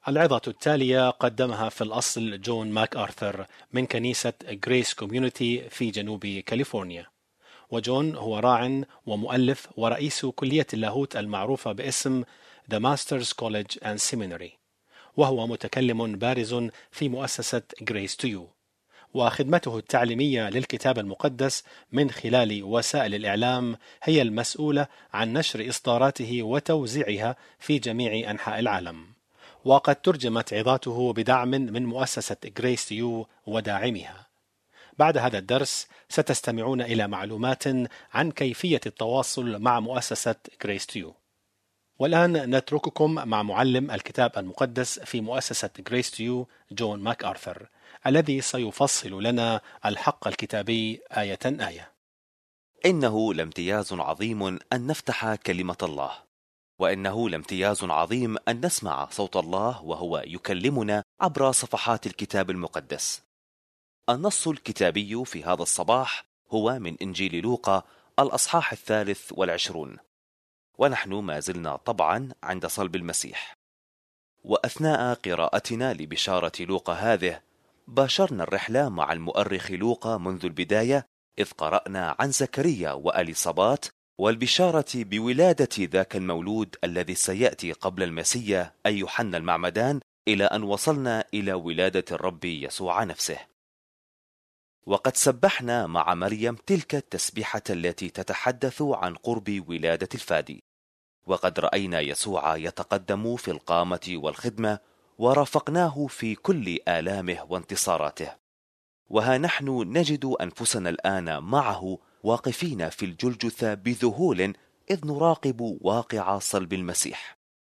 العظة التالية قدمها في الأصل جون ماك آرثر من كنيسة غريس كوميونيتي في جنوب كاليفورنيا. وجون هو راع ومؤلف ورئيس كلية اللاهوت المعروفة باسم The Masters College and Seminary، وهو متكلم بارز في مؤسسة Grace to You، وخدمته التعليمية للكتاب المقدس من خلال وسائل الإعلام هي المسؤولة عن نشر إصداراته وتوزيعها في جميع أنحاء العالم. وقد ترجمت عظاته بدعم من مؤسسة Grace to You وداعمها. بعد هذا الدرس ستستمعون إلى معلومات عن كيفية التواصل مع مؤسسة Grace to You. والآن نترككم مع معلم الكتاب المقدس في مؤسسة Grace to You جون ماك آرثر، الذي سيفصل لنا الحق الكتابي آية آية. إنه لامتياز عظيم أن نفتح كلمة الله، وإنه لامتياز عظيم أن نسمع صوت الله وهو يكلمنا عبر صفحات الكتاب المقدس. النص الكتابي في هذا الصباح هو من إنجيل لوقا الأصحاح 23، ونحن ما زلنا طبعا عند صلب المسيح. وأثناء قراءتنا لبشارة لوقا هذه باشرنا الرحلة مع المؤرخ لوقا منذ البداية، إذ قرأنا عن زكريا وأليصابات والبشارة بولادة ذاك المولود الذي سيأتي قبل المسيا أي يوحنا المعمدان، إلى أن وصلنا إلى ولادة الرب يسوع نفسه. وقد سبحنا مع مريم تلك التسبيحة التي تتحدث عن قرب ولادة الفادي، وقد رأينا يسوع يتقدم في القامة والخدمة، ورافقناه في كل آلامه وانتصاراته. وها نحن نجد أنفسنا الآن معه واقفين في الجلجثة بذهول، إذ نراقب واقع صلب المسيح.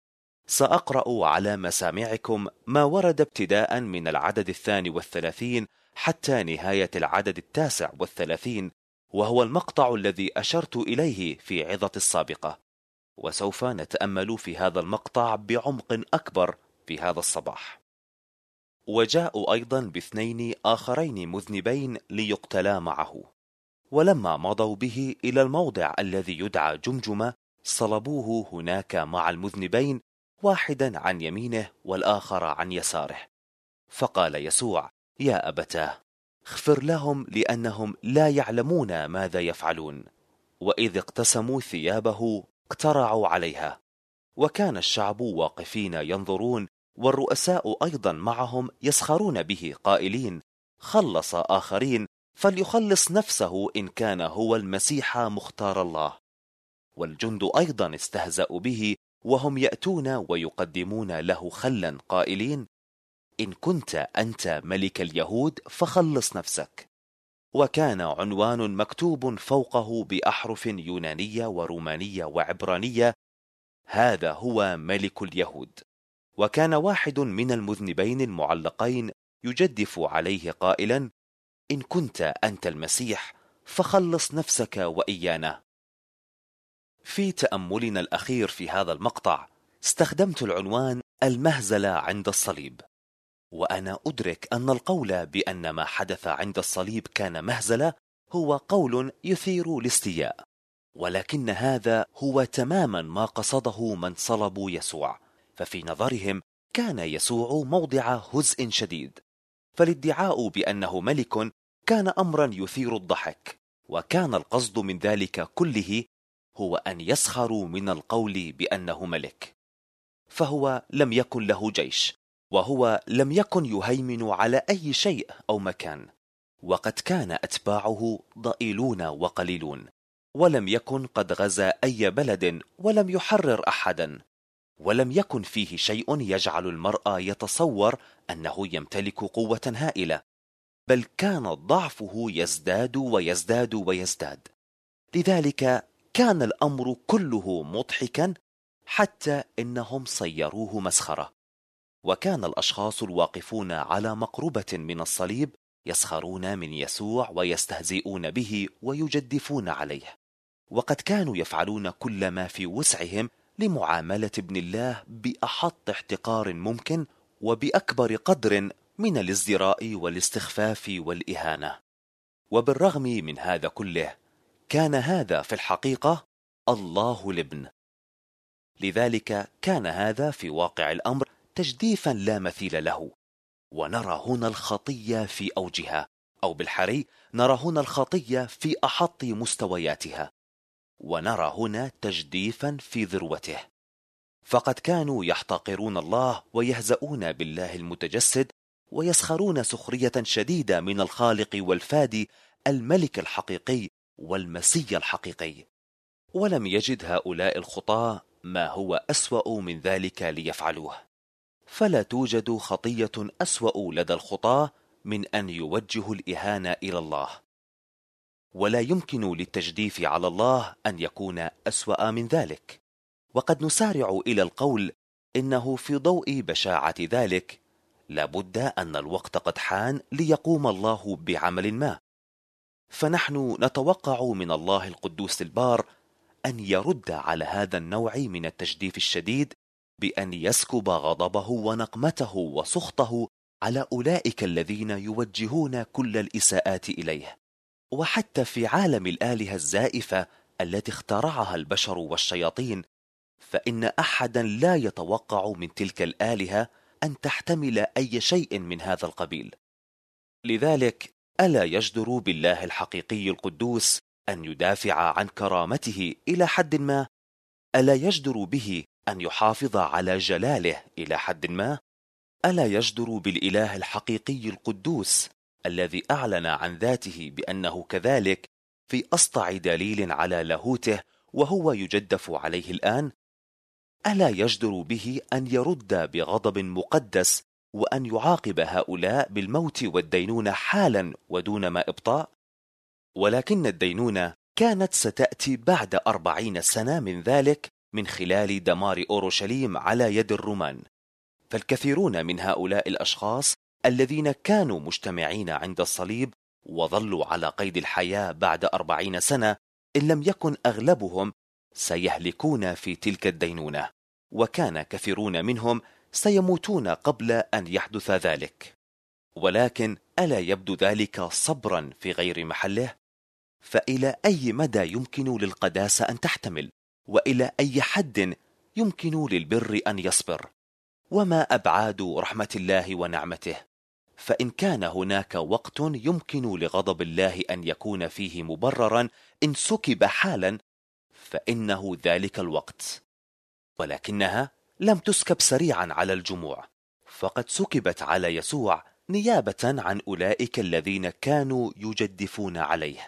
سأقرأ على مسامعكم ما ورد ابتداء من العدد 32 حتى نهاية العدد 39، وهو المقطع الذي أشرت إليه في عظة السابقة، وسوف نتأمل في هذا المقطع بعمق أكبر في هذا الصباح. وجاءوا أيضا باثنين آخرين مذنبين ليقتلا معه، ولما مضوا به إلى الموضع الذي يدعى جمجمة صلبوه هناك مع المذنبين، واحدا عن يمينه والآخر عن يساره. فقال يسوع: يا أبتاه، اغفر لهم لأنهم لا يعلمون ماذا يفعلون. وإذ اقتسموا ثيابه اقترعوا عليها، وكان الشعب واقفين ينظرون، والرؤساء أيضا معهم يسخرون به قائلين: خلص آخرين، فليخلص نفسه إن كان هو المسيح مختار الله. والجند أيضا استهزأوا به، وهم يأتون ويقدمون له خلا قائلين: إن كنت أنت ملك اليهود فخلص نفسك. وكان عنوان مكتوب فوقه بأحرف يونانية ورومانية وعبرانية: هذا هو ملك اليهود. وكان واحد من المذنبين المعلقين يجدف عليه قائلا: إن كنت أنت المسيح فخلص نفسك وإيانا. في تأملنا الأخير في هذا المقطع استخدمت العنوان المهزلة عند الصليب، وأنا أدرك أن القول بأن ما حدث عند الصليب كان مهزلة هو قول يثير الاستياء، ولكن هذا هو تماما ما قصده من صلبوا يسوع. ففي نظرهم كان يسوع موضع هزء شديد، فالادعاء بأنه ملك كان أمرا يثير الضحك، وكان القصد من ذلك كله هو أن يسخروا من القول بأنه ملك. فهو لم يكن له جيش، وهو لم يكن يهيمن على أي شيء أو مكان، وقد كان أتباعه ضئيلون وقليلون، ولم يكن قد غزا أي بلد، ولم يحرر أحدا، ولم يكن فيه شيء يجعل المرء يتصور أنه يمتلك قوة هائلة، بل كان ضعفه يزداد ويزداد ويزداد. لذلك كان الأمر كله مضحكا، حتى إنهم صيروه مسخرة. وكان الأشخاص الواقفون على مقربة من الصليب يسخرون من يسوع ويستهزئون به ويجدفون عليه، وقد كانوا يفعلون كل ما في وسعهم لمعاملة ابن الله بأحط احتقار ممكن، وبأكبر قدر من الازدراء والاستخفاف والإهانة. وبالرغم من هذا كله كان هذا في الحقيقة الله الابن. لذلك كان هذا في واقع الأمر تجديفا لا مثيل له، ونرى هنا الخطية في أوجها، أو بالحري نرى هنا الخطية في أحط مستوياتها، ونرى هنا تجديفا في ذروته. فقد كانوا يحتقرون الله ويهزؤون بالله المتجسد، ويسخرون سخرية شديدة من الخالق والفادي الملك الحقيقي والمسيا الحقيقي. ولم يجد هؤلاء الخطاة ما هو أسوأ من ذلك ليفعلوه، فلا توجد خطية أسوأ لدى الخطاة من أن يوجهوا الإهانة إلى الله، ولا يمكن للتجديف على الله أن يكون أسوأ من ذلك. وقد نسارع إلى القول إنه في ضوء بشاعة ذلك لابد أن الوقت قد حان ليقوم الله بعمل ما، فنحن نتوقع من الله القدوس البار أن يرد على هذا النوع من التجديف الشديد بأن يسكب غضبه ونقمته وسخطه على أولئك الذين يوجهون كل الإساءات إليه. وحتى في عالم الآلهة الزائفة التي اخترعها البشر والشياطين، فإن أحدا لا يتوقع من تلك الآلهة أن تحتمل أي شيء من هذا القبيل. لذلك ألا يجدر بالله الحقيقي القدوس أن يدافع عن كرامته إلى حد ما؟ ألا يجدر به أن يحافظ على جلاله إلى حد ما؟ ألا يجدر بالإله الحقيقي القدوس الذي أعلن عن ذاته بأنه كذلك في أسطع دليل على لاهوته وهو يجدف عليه الآن؟ ألا يجدر به أن يرد بغضب مقدس وأن يعاقب هؤلاء بالموت والدينونة حالا ودون ما إبطاء؟ ولكن الدينونة كانت ستأتي بعد 40 سنة من ذلك من خلال دمار أورشليم على يد الرومان. فالكثيرون من هؤلاء الأشخاص الذين كانوا مجتمعين عند الصليب وظلوا على قيد الحياة بعد 40 سنة إن لم يكن أغلبهم سيهلكون في تلك الدينونة، وكان كثيرون منهم سيموتون قبل أن يحدث ذلك. ولكن ألا يبدو ذلك صبرا في غير محله؟ فإلى أي مدى يمكن للقداسة أن تحتمل؟ وإلى أي حد يمكن للبر أن يصبر؟ وما أبعاد رحمة الله ونعمته؟ فإن كان هناك وقت يمكن لغضب الله أن يكون فيه مبررا إن سكب حالا، فإنه ذلك الوقت. ولكنها لم تسكب سريعا على الجموع، فقد سكبت على يسوع نيابة عن أولئك الذين كانوا يجدفون عليه.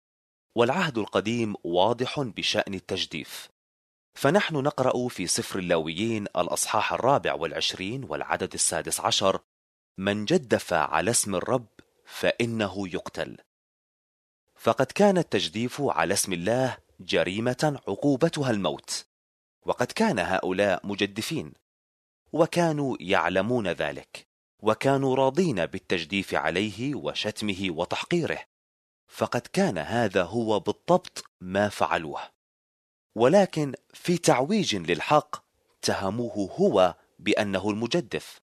والعهد القديم واضح بشأن التجديف، فنحن نقرأ في سفر اللاويين الأصحاح 24 والعدد 16: من جدف على اسم الرب فإنه يقتل. فقد كان التجديف على اسم الله جريمة عقوبتها الموت، وقد كان هؤلاء مجدفين وكانوا يعلمون ذلك، وكانوا راضين بالتجديف عليه وشتمه وتحقيره، فقد كان هذا هو بالضبط ما فعلوه. ولكن في تعويج للحق اتهموه هو بأنه المجدف.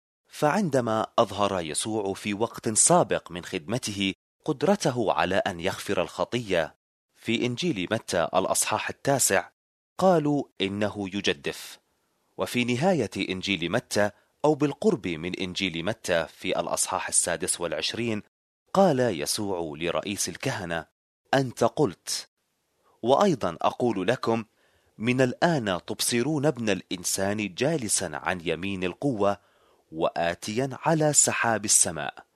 فعندما أظهر يسوع في وقت سابق من خدمته قدرته على أن يغفر الخطية في إنجيل متى الأصحاح 9 قالوا إنه يجدف. وفي نهاية إنجيل متى أو بالقرب من إنجيل متى في الأصحاح 26 قال يسوع لرئيس الكهنة: أنت قلت، وأيضا أقول لكم من الآن تبصرون ابن الإنسان جالسا عن يمين القوة وآتيا على سحاب السماء.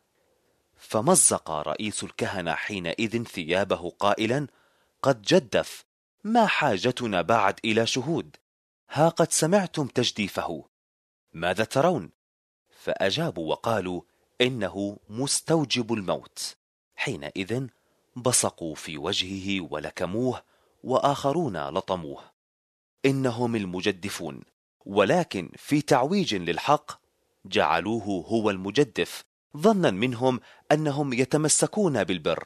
فمزق رئيس الكهنة حينئذ ثيابه قائلا: قد جدف، ما حاجتنا بعد إلى شهود؟ ها قد سمعتم تجديفه، ماذا ترون؟ فأجابوا وقالوا: إنه مستوجب الموت. حينئذ بصقوا في وجهه ولكموه، وآخرون لطموه. إنهم المجدفون، ولكن في تعويج للحق جعلوه هو المجدف، ظنا منهم أنهم يتمسكون بالبر.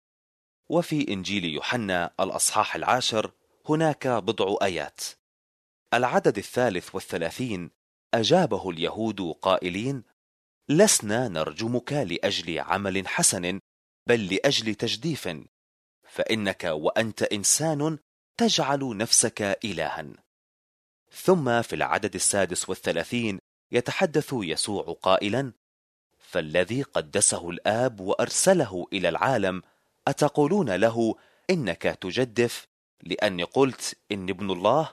وفي إنجيل يوحنا الأصحاح 10 هناك بضع آيات. العدد 33 أجابه اليهود قائلين: لسنا نرجمك لأجل عمل حسن، بل لأجل تجديف، فإنك وأنت إنسان تجعل نفسك إلها. ثم في العدد 36 يتحدث يسوع قائلا: فالذي قدسه الآب وأرسله إلى العالم أتقولون له إنك تجدف لأني قلت إني ابن الله؟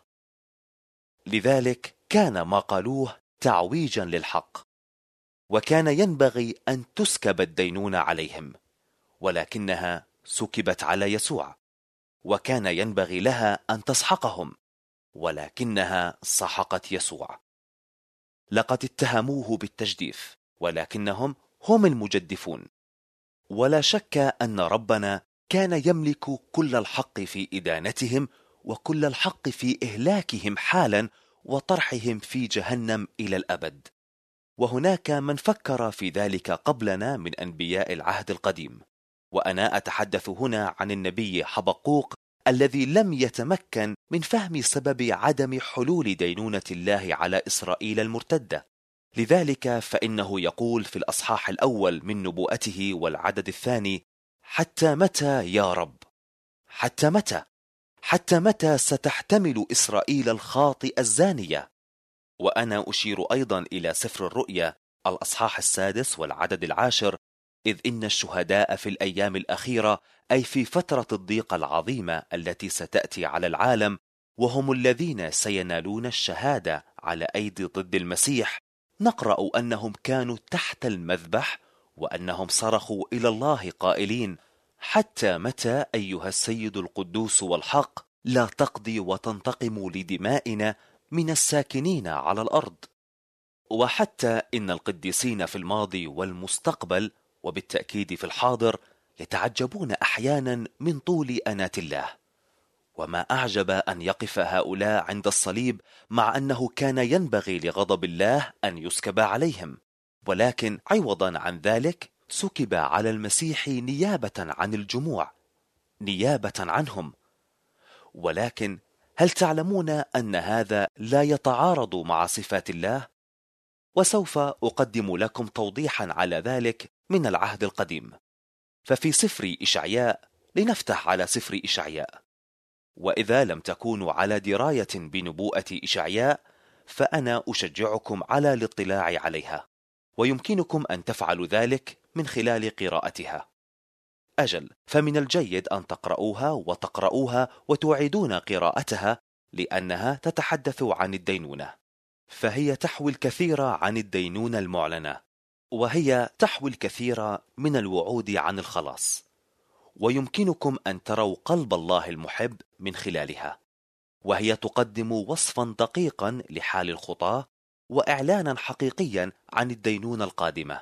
لذلك كان ما قالوه تعويجا للحق، وكان ينبغي أن تسكب الدينونة عليهم، ولكنها سكبت على يسوع، وكان ينبغي لها أن تسحقهم، ولكنها سحقت يسوع. لقد اتهموه بالتجديف، ولكنهم هم المجدفون. ولا شك أن ربنا كان يملك كل الحق في إدانتهم وكل الحق في إهلاكهم حالا وطرحهم في جهنم إلى الأبد. وهناك من فكر في ذلك قبلنا من أنبياء العهد القديم، وأنا أتحدث هنا عن النبي حبقوق الذي لم يتمكن من فهم سبب عدم حلول دينونة الله على إسرائيل المرتدة. لذلك فإنه يقول في الأصحاح الأول من نبوءته والعدد الثاني: حتى متى يا رب؟ حتى متى؟ حتى متى ستحتمل إسرائيل الخاطئ الزانية؟ وأنا أشير أيضا إلى سفر الرؤيا الأصحاح 6 والعدد 10: إذ إن الشهداء في الأيام الأخيرة، أي في فترة الضيق العظيمة التي ستأتي على العالم، وهم الذين سينالون الشهادة على أيدي ضد المسيح، نقرأ أنهم كانوا تحت المذبح، وأنهم صرخوا إلى الله قائلين: حتى متى أيها السيد القدوس والحق لا تقضي وتنتقم لدمائنا من الساكنين على الأرض؟ وحتى إن القديسين في الماضي والمستقبل، وبالتأكيد في الحاضر، يتعجبون أحيانا من طول أناة الله. وما أعجب أن يقف هؤلاء عند الصليب، مع أنه كان ينبغي لغضب الله أن يسكب عليهم، ولكن عوضا عن ذلك سكب على المسيح نيابة عن الجموع، نيابة عنهم. ولكن هل تعلمون أن هذا لا يتعارض مع صفات الله؟ وسوف أقدم لكم توضيحا على ذلك من العهد القديم. ففي سفر إشعياء، لنفتح على سفر إشعياء، وإذا لم تكونوا على دراية بنبوءة إشعياء فأنا أشجعكم على الاطلاع عليها، ويمكنكم أن تفعلوا ذلك من خلال قراءتها. أجل، فمن الجيد أن تقرؤوها وتقرؤوها وتعيدون قراءتها، لأنها تتحدث عن الدينونة، فهي تحوي الكثير عن الدينونة المعلنة، وهي تحوي الكثير من الوعود عن الخلاص، ويمكنكم أن تروا قلب الله المحب من خلالها، وهي تقدم وصفا دقيقا لحال الخطاة وإعلانا حقيقيا عن الدينونة القادمة،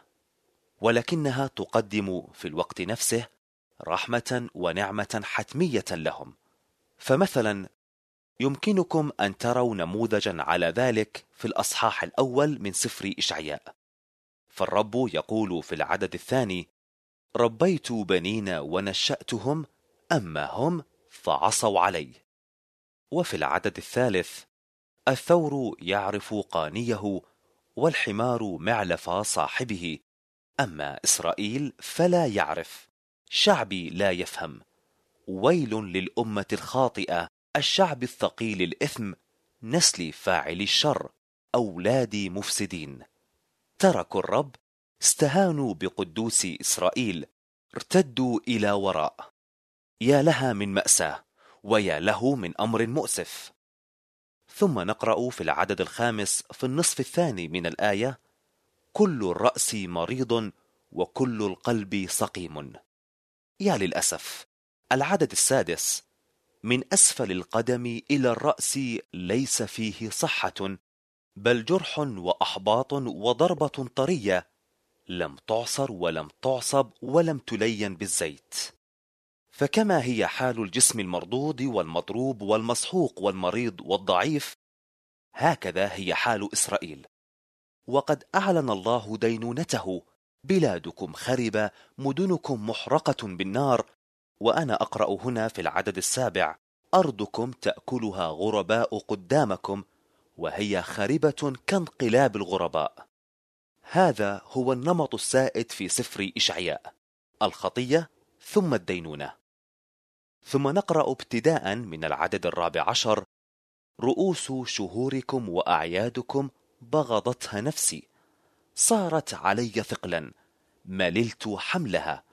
ولكنها تقدم في الوقت نفسه رحمة ونعمة حتمية لهم. فمثلا يمكنكم أن تروا نموذجا على ذلك في الأصحاح الأول من سفر إشعياء، فالرب يقول في العدد الثاني: ربيت بنين ونشأتهم، أما هم فعصوا علي. وفي العدد الثالث: الثور يعرف قانيه، والحمار معلف صاحبه، أما إسرائيل فلا يعرف، شعبي لا يفهم. ويل للأمة الخاطئة، الشعب الثقيل الإثم، نسل فاعل الشر، أولاد مفسدين. تركوا الرب، استهانوا بقدوس إسرائيل، ارتدوا إلى وراء. يا لها من مأساة، ويا له من أمر مؤسف. ثم نقرأ في العدد الخامس في النصف الثاني من الآية: كل الرأس مريض وكل القلب سقيم. يا للأسف، العدد السادس: من أسفل القدم إلى الرأس ليس فيه صحة، بل جرح وأحباط وضربة طرية، لم تعصر ولم تعصب ولم تلين بالزيت. فكما هي حال الجسم المردود والمضروب والمسحوق والمريض والضعيف، هكذا هي حال إسرائيل. وقد أعلن الله دينونته: بلادكم خربة، مدنكم محرقة بالنار. وأنا أقرأ هنا في العدد السابع: أرضكم تأكلها غرباء قدامكم، وهي خربة كانقلاب الغرباء. هذا هو النمط السائد في سفر إشعياء: الخطية ثم الدينونة. ثم نقرأ ابتداء من العدد 14: رؤوس شهوركم وأعيادكم بغضتها نفسي، صارت علي ثقلا مللت حملها.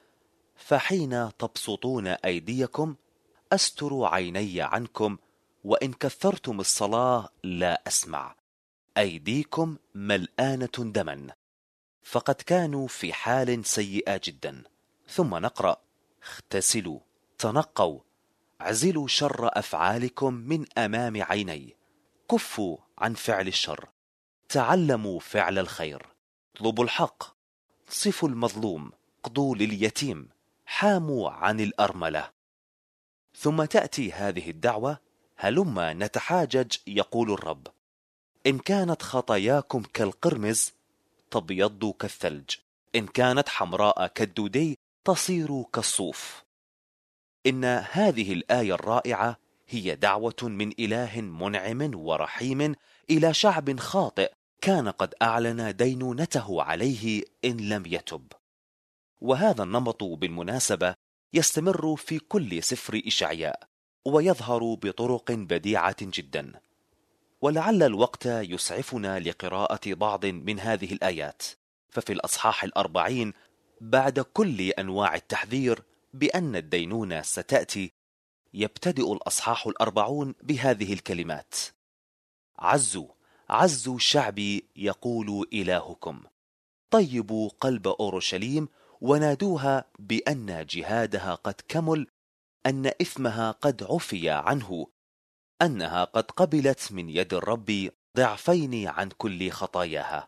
فحين تبسطون أيديكم أستر عيني عنكم، وإن كثرتم الصلاة لا أسمع، أيديكم ملآنة دما. فقد كانوا في حال سيئة جدا. ثم نقرأ: اغتسلوا، تنقوا، اعزلوا شر أفعالكم من أمام عيني، كفوا عن فعل الشر، تعلموا فعل الخير، اطلبوا الحق، صفوا المظلوم، قضوا لليتيم، حاموا عن الأرملة. ثم تأتي هذه الدعوة: هلما نتحاجج يقول الرب، إن كانت خطاياكم كالقرمز تبيض كالثلج، إن كانت حمراء كالدودي تصير كالصوف. إن هذه الآية الرائعة هي دعوة من إله منعم ورحيم إلى شعب خاطئ كان قد أعلن دينونته عليه إن لم يتب. وهذا النمط بالمناسبة يستمر في كل سفر إشعياء، ويظهر بطرق بديعة جدا. ولعل الوقت يسعفنا لقراءة بعض من هذه الآيات. ففي الأصحاح 40 بعد كل أنواع التحذير بأن الدينونة ستأتي، يبتدئ الأصحاح 40 بهذه الكلمات: عزوا عزوا شعبي يقول إلهكم، طيبوا قلب أورشليم ونادوها بأن جهادها قد كمل، أن إثمها قد عفي عنه، أنها قد قبلت من يد الرب ضعفين عن كل خطاياها.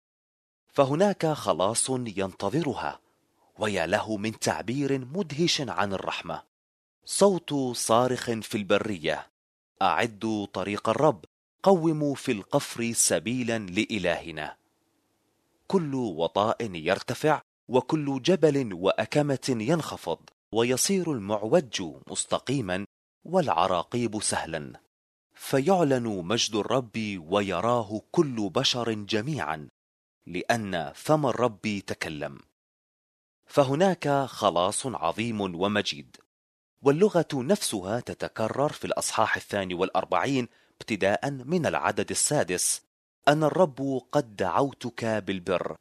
فهناك خلاص ينتظرها، ويا له من تعبير مدهش عن الرحمة: صوت صارخ في البرية، أعدوا طريق الرب، قوموا في القفر سبيلا لإلهنا. كل وطاء يرتفع، وكل جبل وأكمة ينخفض، ويصير المعوج مستقيما، والعراقيب سهلا، فيعلن مجد الرب ويراه كل بشر جميعا، لأن فم الرب تكلم. فهناك خلاص عظيم ومجيد، واللغة نفسها تتكرر في الأصحاح 42 ابتداء من العدد 6: أنا الرب قد دعوتك بالبر،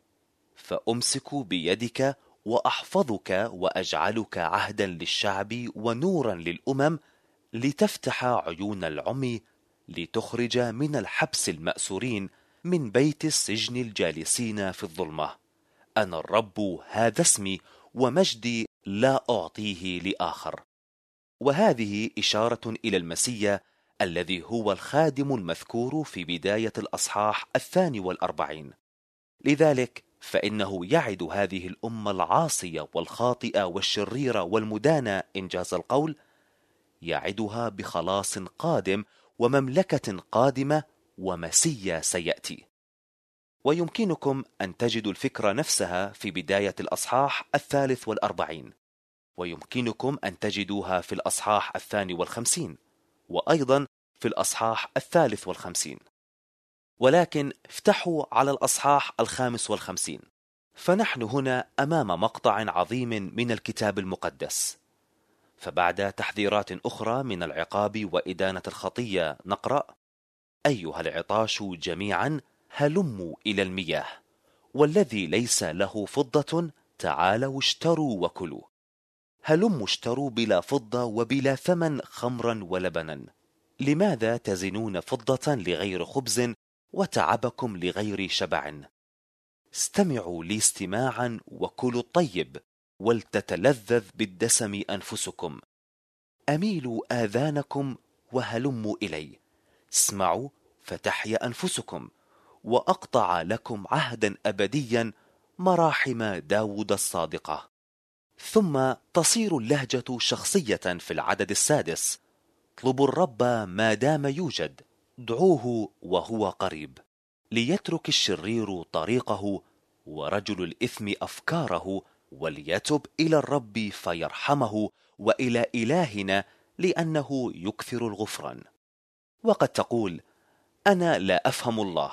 فأمسك بيدك وأحفظك وأجعلك عهدا للشعب ونورا للأمم، لتفتح عيون العمي، لتخرج من الحبس المأسورين، من بيت السجن الجالسين في الظلمة. أنا الرب هذا اسمي، ومجدي لا أعطيه لآخر. وهذه إشارة إلى المسيح الذي هو الخادم المذكور في بداية الأصحاح 42. لذلك فإنه يعد هذه الأمة العاصية والخاطئة والشريرة والمدانة إنجاز القول، يعدها بخلاص قادم ومملكة قادمة ومسيا سيأتي. ويمكنكم أن تجدوا الفكرة نفسها في بداية الأصحاح 43، ويمكنكم أن تجدوها في الأصحاح 52، وأيضا في الأصحاح 53. ولكن افتحوا على الأصحاح 55، فنحن هنا أمام مقطع عظيم من الكتاب المقدس. فبعد تحذيرات أخرى من العقاب وإدانة الخطية نقرأ: أيها العطاش جميعا هلموا إلى المياه، والذي ليس له فضة تعالوا اشتروا وكلوا. هلموا اشتروا بلا فضة وبلا ثمن خمرا ولبنا. لماذا تزنون فضة لغير خبز وتعبكم لغير شبع؟ استمعوا لي استماعا وكلوا الطيب، ولتتلذذ بالدسم أنفسكم. أميلوا آذانكم وهلموا إلي، اسمعوا فتحيا أنفسكم، وأقطع لكم عهدا أبديا، مراحم داود الصادقة. ثم تصير اللهجة شخصية في العدد 6: اطلبوا الرب ما دام يوجد، دعوه وهو قريب، ليترك الشرير طريقه ورجل الإثم أفكاره، وليتب إلى الرب فيرحمه، وإلى إلهنا لأنه يكثر الغفران. وقد تقول: أنا لا أفهم الله،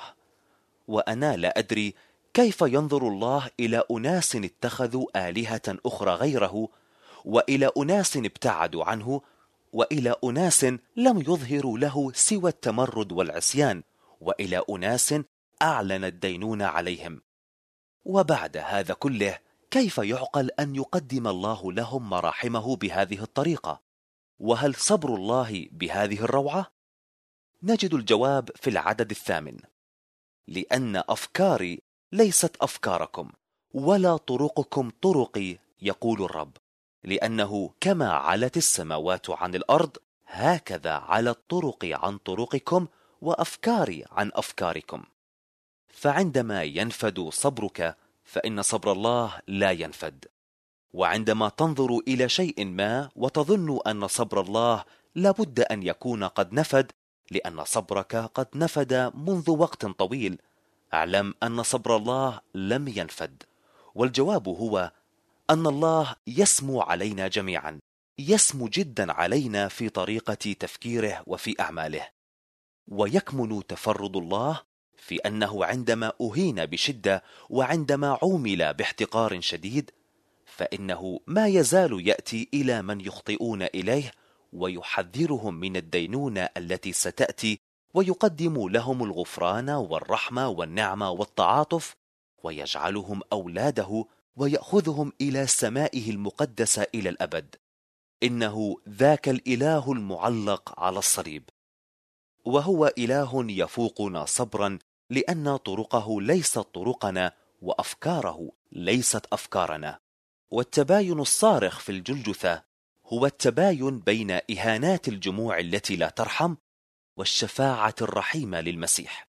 وأنا لا أدري كيف ينظر الله إلى أناس اتخذوا آلهة أخرى غيره، وإلى أناس ابتعدوا عنه، وإلى أناس لم يظهروا له سوى التمرد والعصيان، وإلى أناس أعلن الدينونة عليهم. وبعد هذا كله كيف يعقل أن يقدم الله لهم مراحمه بهذه الطريقة؟ وهل صبر الله بهذه الروعة؟ نجد الجواب في العدد 8: لأن أفكاري ليست أفكاركم ولا طرقكم طرقي، يقول الرب، لأنه كما علت السماوات عن الأرض هكذا علت طرقي عن طرقكم وأفكاري عن أفكاركم. فعندما ينفد صبرك فإن صبر الله لا ينفد. وعندما تنظر إلى شيء ما وتظن أن صبر الله لابد أن يكون قد نفد لأن صبرك قد نفد منذ وقت طويل، اعلم أن صبر الله لم ينفد. والجواب هو أن الله يسمو علينا جميعا، يسمو جدا علينا في طريقة تفكيره وفي أعماله. ويكمن تفرد الله في أنه عندما أهين بشدة وعندما عومل باحتقار شديد فإنه ما يزال يأتي إلى من يخطئون إليه ويحذرهم من الدينونة التي ستأتي، ويقدم لهم الغفران والرحمة والنعمة والتعاطف، ويجعلهم أولاده ويأخذهم إلى سمائه المقدسة إلى الأبد. إنه ذاك الإله المعلق على الصليب، وهو إله يفوقنا صبرا لأن طرقه ليست طرقنا وأفكاره ليست أفكارنا. والتباين الصارخ في الجلجثة هو التباين بين إهانات الجموع التي لا ترحم والشفاعة الرحيمة للمسيح.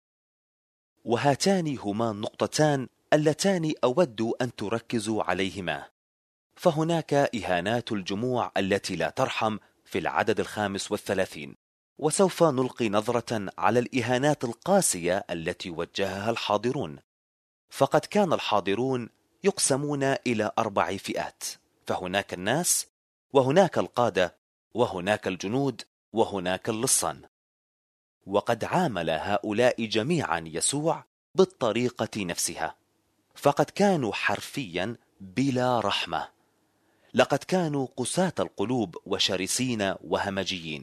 وهاتان هما النقطتان اللتان أود أن تركزوا عليهما. فهناك إهانات الجموع التي لا ترحم في العدد 35، وسوف نلقي نظرة على الإهانات القاسية التي وجهها الحاضرون. فقد كان الحاضرون يقسمون إلى 4 فئات، فهناك الناس، وهناك القادة، وهناك الجنود، وهناك اللصان. وقد عامل هؤلاء جميعا يسوع بالطريقة نفسها، فقد كانوا حرفيا بلا رحمة. لقد كانوا قساة القلوب وشرسين وهمجيين.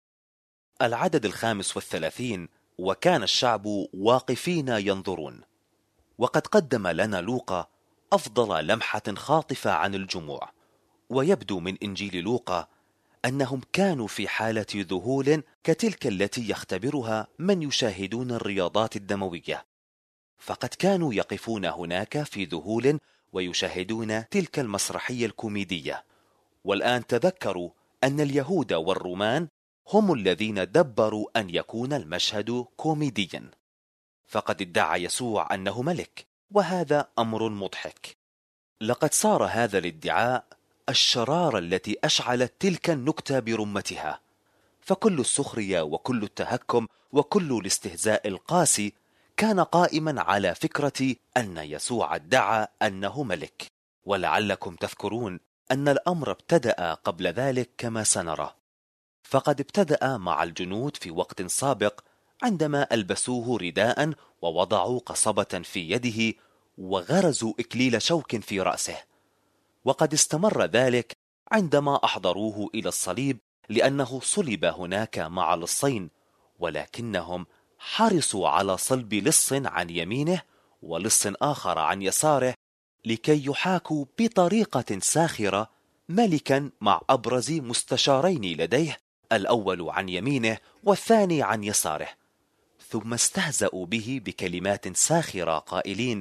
العدد 35: وكان الشعب واقفين ينظرون. وقد قدم لنا لوقا أفضل لمحة خاطفة عن الجموع. ويبدو من إنجيل لوقا أنهم كانوا في حالة ذهول كتلك التي يختبرها من يشاهدون الرياضات الدموية. فقد كانوا يقفون هناك في ذهول ويشاهدون تلك المسرحية الكوميدية. والآن تذكروا أن اليهود والرومان هم الذين دبروا أن يكون المشهد كوميديا. فقد ادعى يسوع أنه ملك، وهذا أمر مضحك. لقد صار هذا الادعاء الشرارة التي أشعلت تلك النكتة برمتها. فكل السخرية وكل التهكم وكل الاستهزاء القاسي كان قائما على فكرة أن يسوع ادعى أنه ملك. ولعلكم تذكرون أن الأمر ابتدأ قبل ذلك كما سنرى. فقد ابتدأ مع الجنود في وقت سابق عندما ألبسوه رداء ووضعوا قصبة في يده وغرزوا إكليل شوك في رأسه. وقد استمر ذلك عندما أحضروه إلى الصليب لأنه صلب هناك مع لصين، ولكنهم حرصوا على صلب لص عن يمينه ولص آخر عن يساره لكي يحاكوا بطريقة ساخرة ملكا مع أبرز مستشارين لديه، الأول عن يمينه والثاني عن يساره. ثم استهزأوا به بكلمات ساخرة قائلين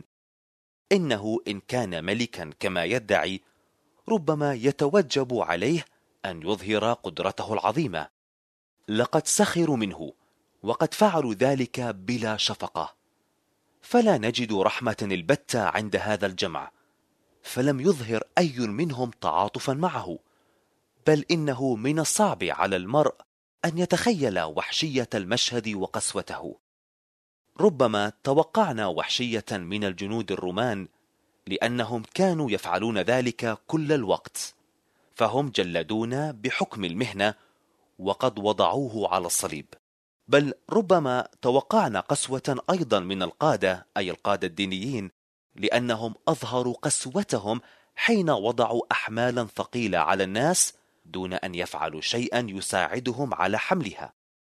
إنه إن كان ملكا كما يدعي ربما يتوجب عليه أن يظهر قدرته العظيمة. لقد سخروا منه، وقد فعلوا ذلك بلا شفقة. فلا نجد رحمة البتة عند هذا الجمع، فلم يظهر أي منهم تعاطفا معه، بل إنه من الصعب على المرء أن يتخيل وحشية المشهد وقسوته. ربما توقعنا وحشية من الجنود الرومان لأنهم كانوا يفعلون ذلك كل الوقت، فهم جلدون بحكم المهنة وقد وضعوه على الصليب. بل ربما توقعنا قسوة أيضا من القادة، أي القادة الدينيين، لأنهم أظهروا قسوتهم حين وضعوا أحمالا ثقيلة على الناس دون أن يفعلوا شيئا يساعدهم على حملها.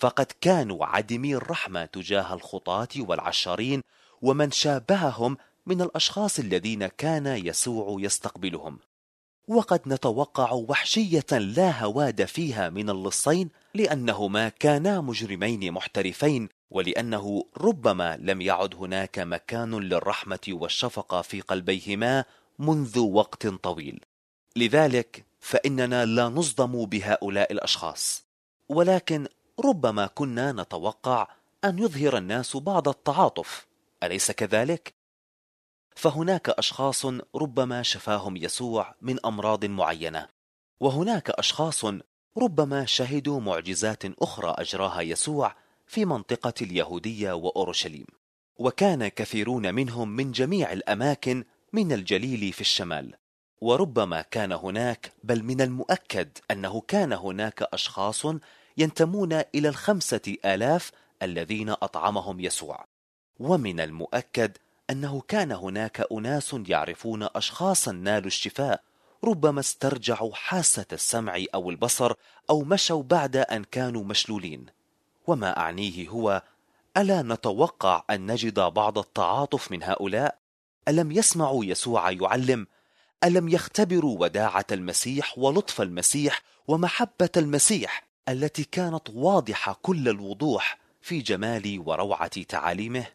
فقد كانوا عدمي الرحمة تجاه الخطاة والعشارين ومن شابههم من الأشخاص الذين كان يسوع يستقبلهم. وقد نتوقع وحشية لا هواد فيها من اللصين، لأنهما كانا مجرمين محترفين، ولأنه ربما لم يعد هناك مكان للرحمة والشفقة في قلبيهما منذ وقت طويل. لذلك فإننا لا نصدم بهؤلاء الأشخاص، ولكن ربما كنا نتوقع أن يظهر الناس بعض التعاطف، أليس كذلك؟ فهناك أشخاص ربما شفاهم يسوع من أمراض معينة، وهناك أشخاص ربما شهدوا معجزات أخرى أجراها يسوع في منطقة اليهودية وأورشليم، وكان كثيرون منهم من جميع الأماكن من الجليل في الشمال. وربما كان هناك، بل من المؤكد أنه كان هناك أشخاص ينتمون إلى 5,000 الذين أطعمهم يسوع، ومن المؤكد أنه كان هناك أناس يعرفون أشخاصا نالوا الشفاء، ربما استرجعوا حاسة السمع أو البصر أو مشوا بعد أن كانوا مشلولين. وما أعنيه هو، ألا نتوقع أن نجد بعض التعاطف من هؤلاء؟ ألم يسمعوا يسوع يعلم؟ ألم يختبروا وداعة المسيح ولطف المسيح ومحبة المسيح التي كانت واضحة كل الوضوح في جمال وروعة تعاليمه؟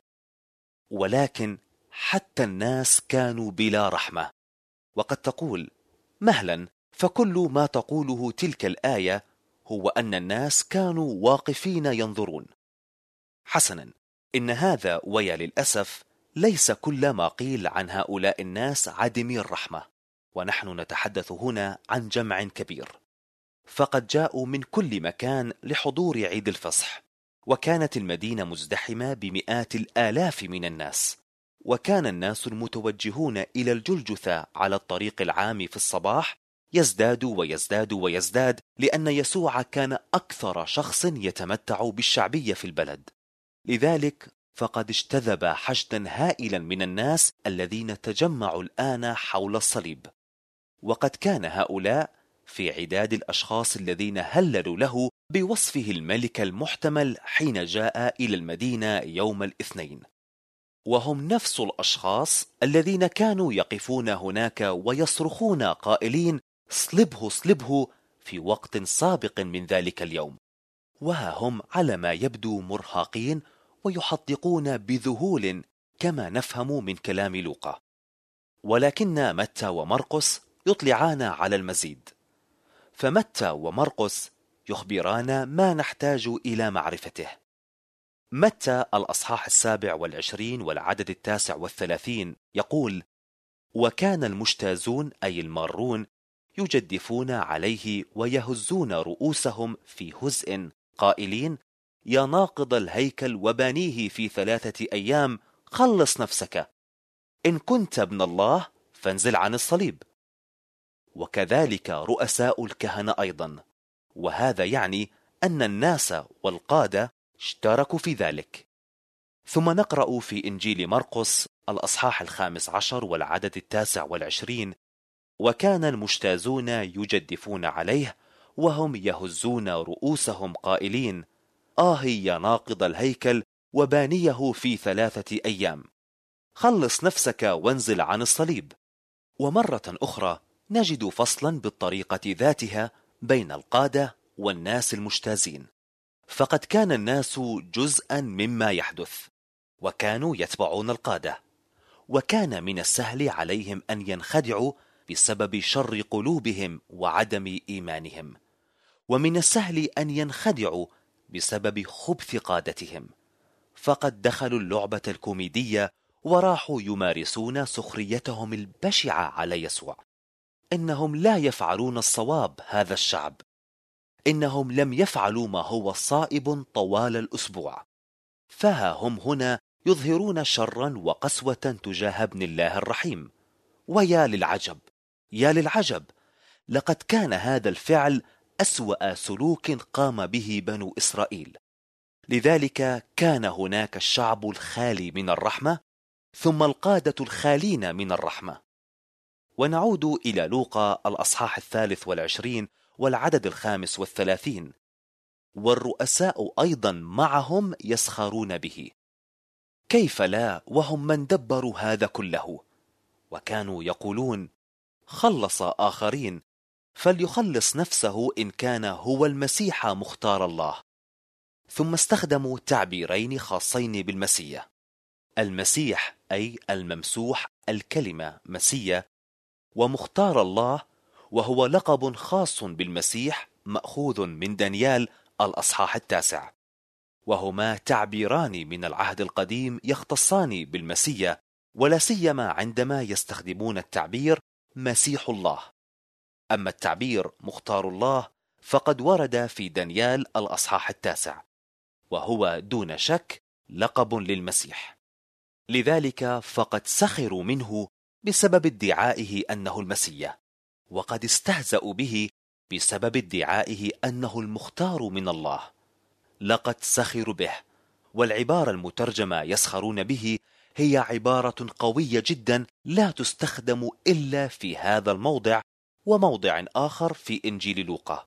ولكن حتى الناس كانوا بلا رحمة. وقد تقول مهلا، فكل ما تقوله تلك الآية هو أن الناس كانوا واقفين ينظرون. حسنا، إن هذا ويا للأسف ليس كل ما قيل عن هؤلاء الناس عدمي الرحمة، ونحن نتحدث هنا عن جمع كبير، فقد جاءوا من كل مكان لحضور عيد الفصح، وكانت المدينة مزدحمة بمئات الآلاف من الناس، وكان الناس المتوجهون إلى الجلجثة على الطريق العام في الصباح يزداد ويزداد ويزداد، لأن يسوع كان أكثر شخص يتمتع بالشعبية في البلد. لذلك فقد اجتذب حشدا هائلا من الناس الذين تجمعوا الآن حول الصليب، وقد كان هؤلاء في عداد الأشخاص الذين هللوا له بوصفه الملك المحتمل حين جاء إلى المدينة يوم الاثنين، وهم نفس الأشخاص الذين كانوا يقفون هناك ويصرخون قائلين صلبه صلبه في وقت سابق من ذلك اليوم، وها هم على ما يبدو مرهقين ويحدقون بذهول كما نفهم من كلام لوقا. ولكن متى ومرقس يطلعان على المزيد، فمتى ومرقس يخبران ما نحتاج إلى معرفته. متى الأصحاح 27 والعدد 39 يقول: وكان المجتازون أي المارون يجدفون عليه ويهزون رؤوسهم في هزء قائلين: يا ناقض الهيكل وبانيه في 3 أيام خلص نفسك، إن كنت ابن الله فانزل عن الصليب. وكذلك رؤساء الكهنة أيضا، وهذا يعني أن الناس والقادة اشتركوا في ذلك. ثم نقرأ في إنجيل مرقس الأصحاح 15 والعدد 29: وكان المجتازون يجدفون عليه وهم يهزون رؤوسهم قائلين: يا ناقض الهيكل وبانيه في 3 أيام خلص نفسك وانزل عن الصليب. ومرة أخرى نجد فصلا بالطريقة ذاتها بين القادة والناس المجتازين، فقد كان الناس جزءا مما يحدث، وكانوا يتبعون القادة، وكان من السهل عليهم أن ينخدعوا بسبب شر قلوبهم وعدم إيمانهم، ومن السهل أن ينخدعوا بسبب خبث قادتهم، فقد دخلوا اللعبة الكوميدية وراحوا يمارسون سخريتهم البشعة على يسوع. إنهم لا يفعلون الصواب هذا الشعب، إنهم لم يفعلوا ما هو صائب طوال الأسبوع، فها هم هنا يظهرون شرا وقسوة تجاه ابن الله الرحيم. ويا للعجب، يا للعجب، لقد كان هذا الفعل أسوأ سلوك قام به بنو إسرائيل. لذلك كان هناك الشعب الخالي من الرحمة، ثم القادة الخالين من الرحمة. ونعود إلى لوقا الأصحاح 23 والعدد 35: والرؤساء أيضا معهم يسخرون به. كيف لا وهم من دبروا هذا كله؟ وكانوا يقولون: خلص آخرين، فليخلص نفسه إن كان هو المسيح مختار الله. ثم استخدموا تعبيرين خاصين بالمسيح: المسيح أي الممسوح، الكلمة مسيح، ومختار الله، وهو لقب خاص بالمسيح مأخوذ من دانيال الأصحاح 9، وهما تعبيران من العهد القديم يختصان بالمسيح، ولا سيما عندما يستخدمون التعبير مسيح الله. أما التعبير مختار الله فقد ورد في دانيال الأصحاح 9، وهو دون شك لقب للمسيح. لذلك فقد سخروا منه بسبب ادعائه أنه المسيح، وقد استهزأوا به بسبب ادعائه أنه المختار من الله. لقد سخروا به، والعبارة المترجمة يسخرون به هي عبارة قوية جدا لا تستخدم إلا في هذا الموضع وموضع آخر في إنجيل لوقا،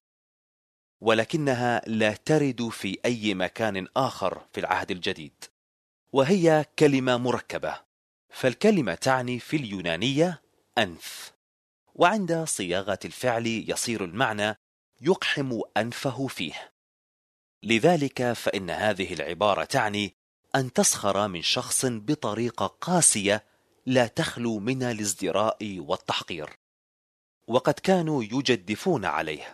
ولكنها لا ترد في أي مكان آخر في العهد الجديد، وهي كلمة مركبة. فالكلمة تعني في اليونانية أنف، وعند صياغة الفعل يصير المعنى يقحم أنفه فيه. لذلك فإن هذه العبارة تعني أن تسخر من شخص بطريقة قاسية لا تخلو من الازدراء والتحقير، وقد كانوا يجدفون عليه.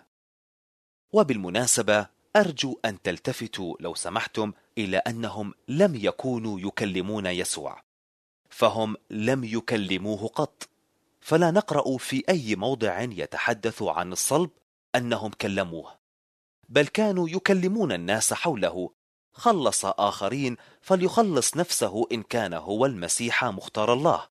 وبالمناسبة أرجو أن تلتفتوا لو سمحتم إلى أنهم لم يكونوا يكلمون يسوع، فهم لم يكلموه قط، فلا نقرأ في أي موضع يتحدث عن الصلب أنهم كلموه، بل كانوا يكلمون الناس حوله: خلص آخرين فليخلص نفسه إن كان هو المسيح مختار الله.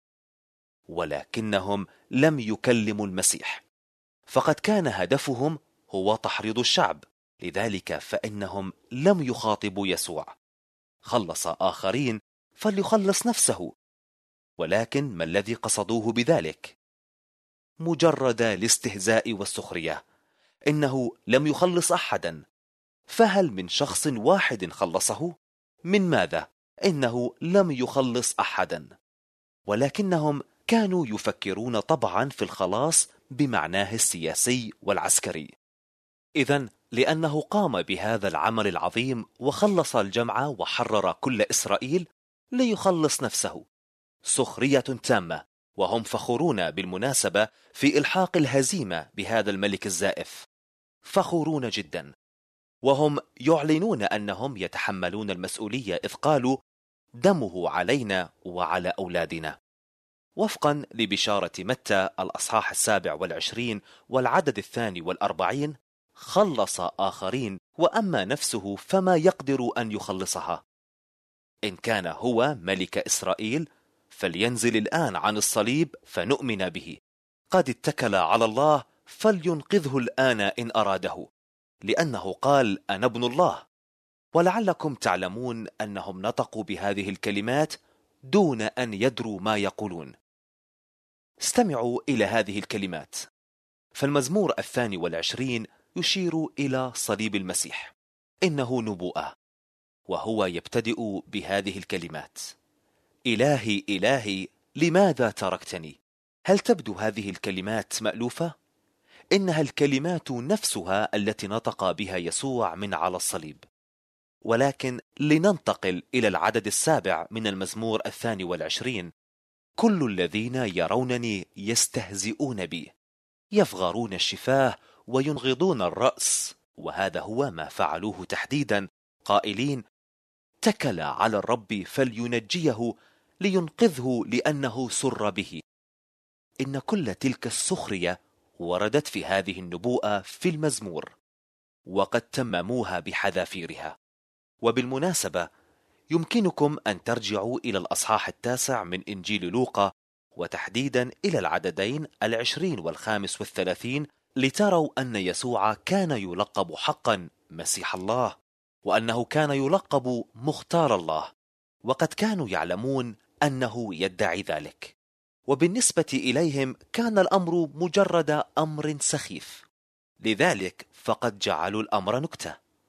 ولكنهم لم يكلموا المسيح، فقد كان هدفهم هو تحريض الشعب، لذلك فإنهم لم يخاطبوا يسوع: خلص آخرين فليخلص نفسه. ولكن ما الذي قصدوه بذلك؟ مجرد الاستهزاء والسخرية. إنه لم يخلص أحدا، فهل من شخص واحد خلصه؟ من ماذا؟ إنه لم يخلص أحدا. ولكنهم كانوا يفكرون طبعا في الخلاص بمعناه السياسي والعسكري. إذن لأنه قام بهذا العمل العظيم وخلص الجمع وحرر كل إسرائيل ليخلص نفسه. سخرية تامة، وهم فخورون بالمناسبة في إلحاق الهزيمة بهذا الملك الزائف، فخورون جدا، وهم يعلنون أنهم يتحملون المسؤولية إذ قالوا: دمه علينا وعلى أولادنا. وفقا لبشارة متى الأصحاح 27 والعدد 42: خلص آخرين، وأما نفسه فما يقدر أن يخلصها. إن كان هو ملك إسرائيل فلينزل الآن عن الصليب فنؤمن به. قد اتكل على الله فلينقذه الآن إن أراده، لأنه قال: أنا ابن الله. ولعلكم تعلمون أنهم نطقوا بهذه الكلمات دون أن يدروا ما يقولون. استمعوا إلى هذه الكلمات. فالمزمور 22 يشير إلى صليب المسيح، إنه نبوءة، وهو يبتدئ بهذه الكلمات: إلهي إلهي لماذا تركتني؟ هل تبدو هذه الكلمات مألوفة؟ إنها الكلمات نفسها التي نطق بها يسوع من على الصليب. ولكن لننتقل إلى العدد 7 من المزمور 22: كل الذين يرونني يستهزئون بي، يفغرون الشفاه وينغضون الرأس. وهذا هو ما فعلوه تحديدا، قائلين: اتكل على الرب فلينجيه لينقذه لأنه سر به. إن كل تلك السخرية وردت في هذه النبوءة في المزمور، وقد تمموها بحذافيرها. وبالمناسبة يمكنكم أن ترجعوا إلى الأصحاح 9 من إنجيل لوقا، وتحديدا إلى العددين 20 و35، لتروا أن يسوع كان يلقب حقا مسيح الله، وأنه كان يلقب مختار الله، وقد كانوا يعلمون أنه يدعي ذلك. وبالنسبة إليهم كان الأمر مجرد أمر سخيف، لذلك فقد جعلوا الأمر نكتة.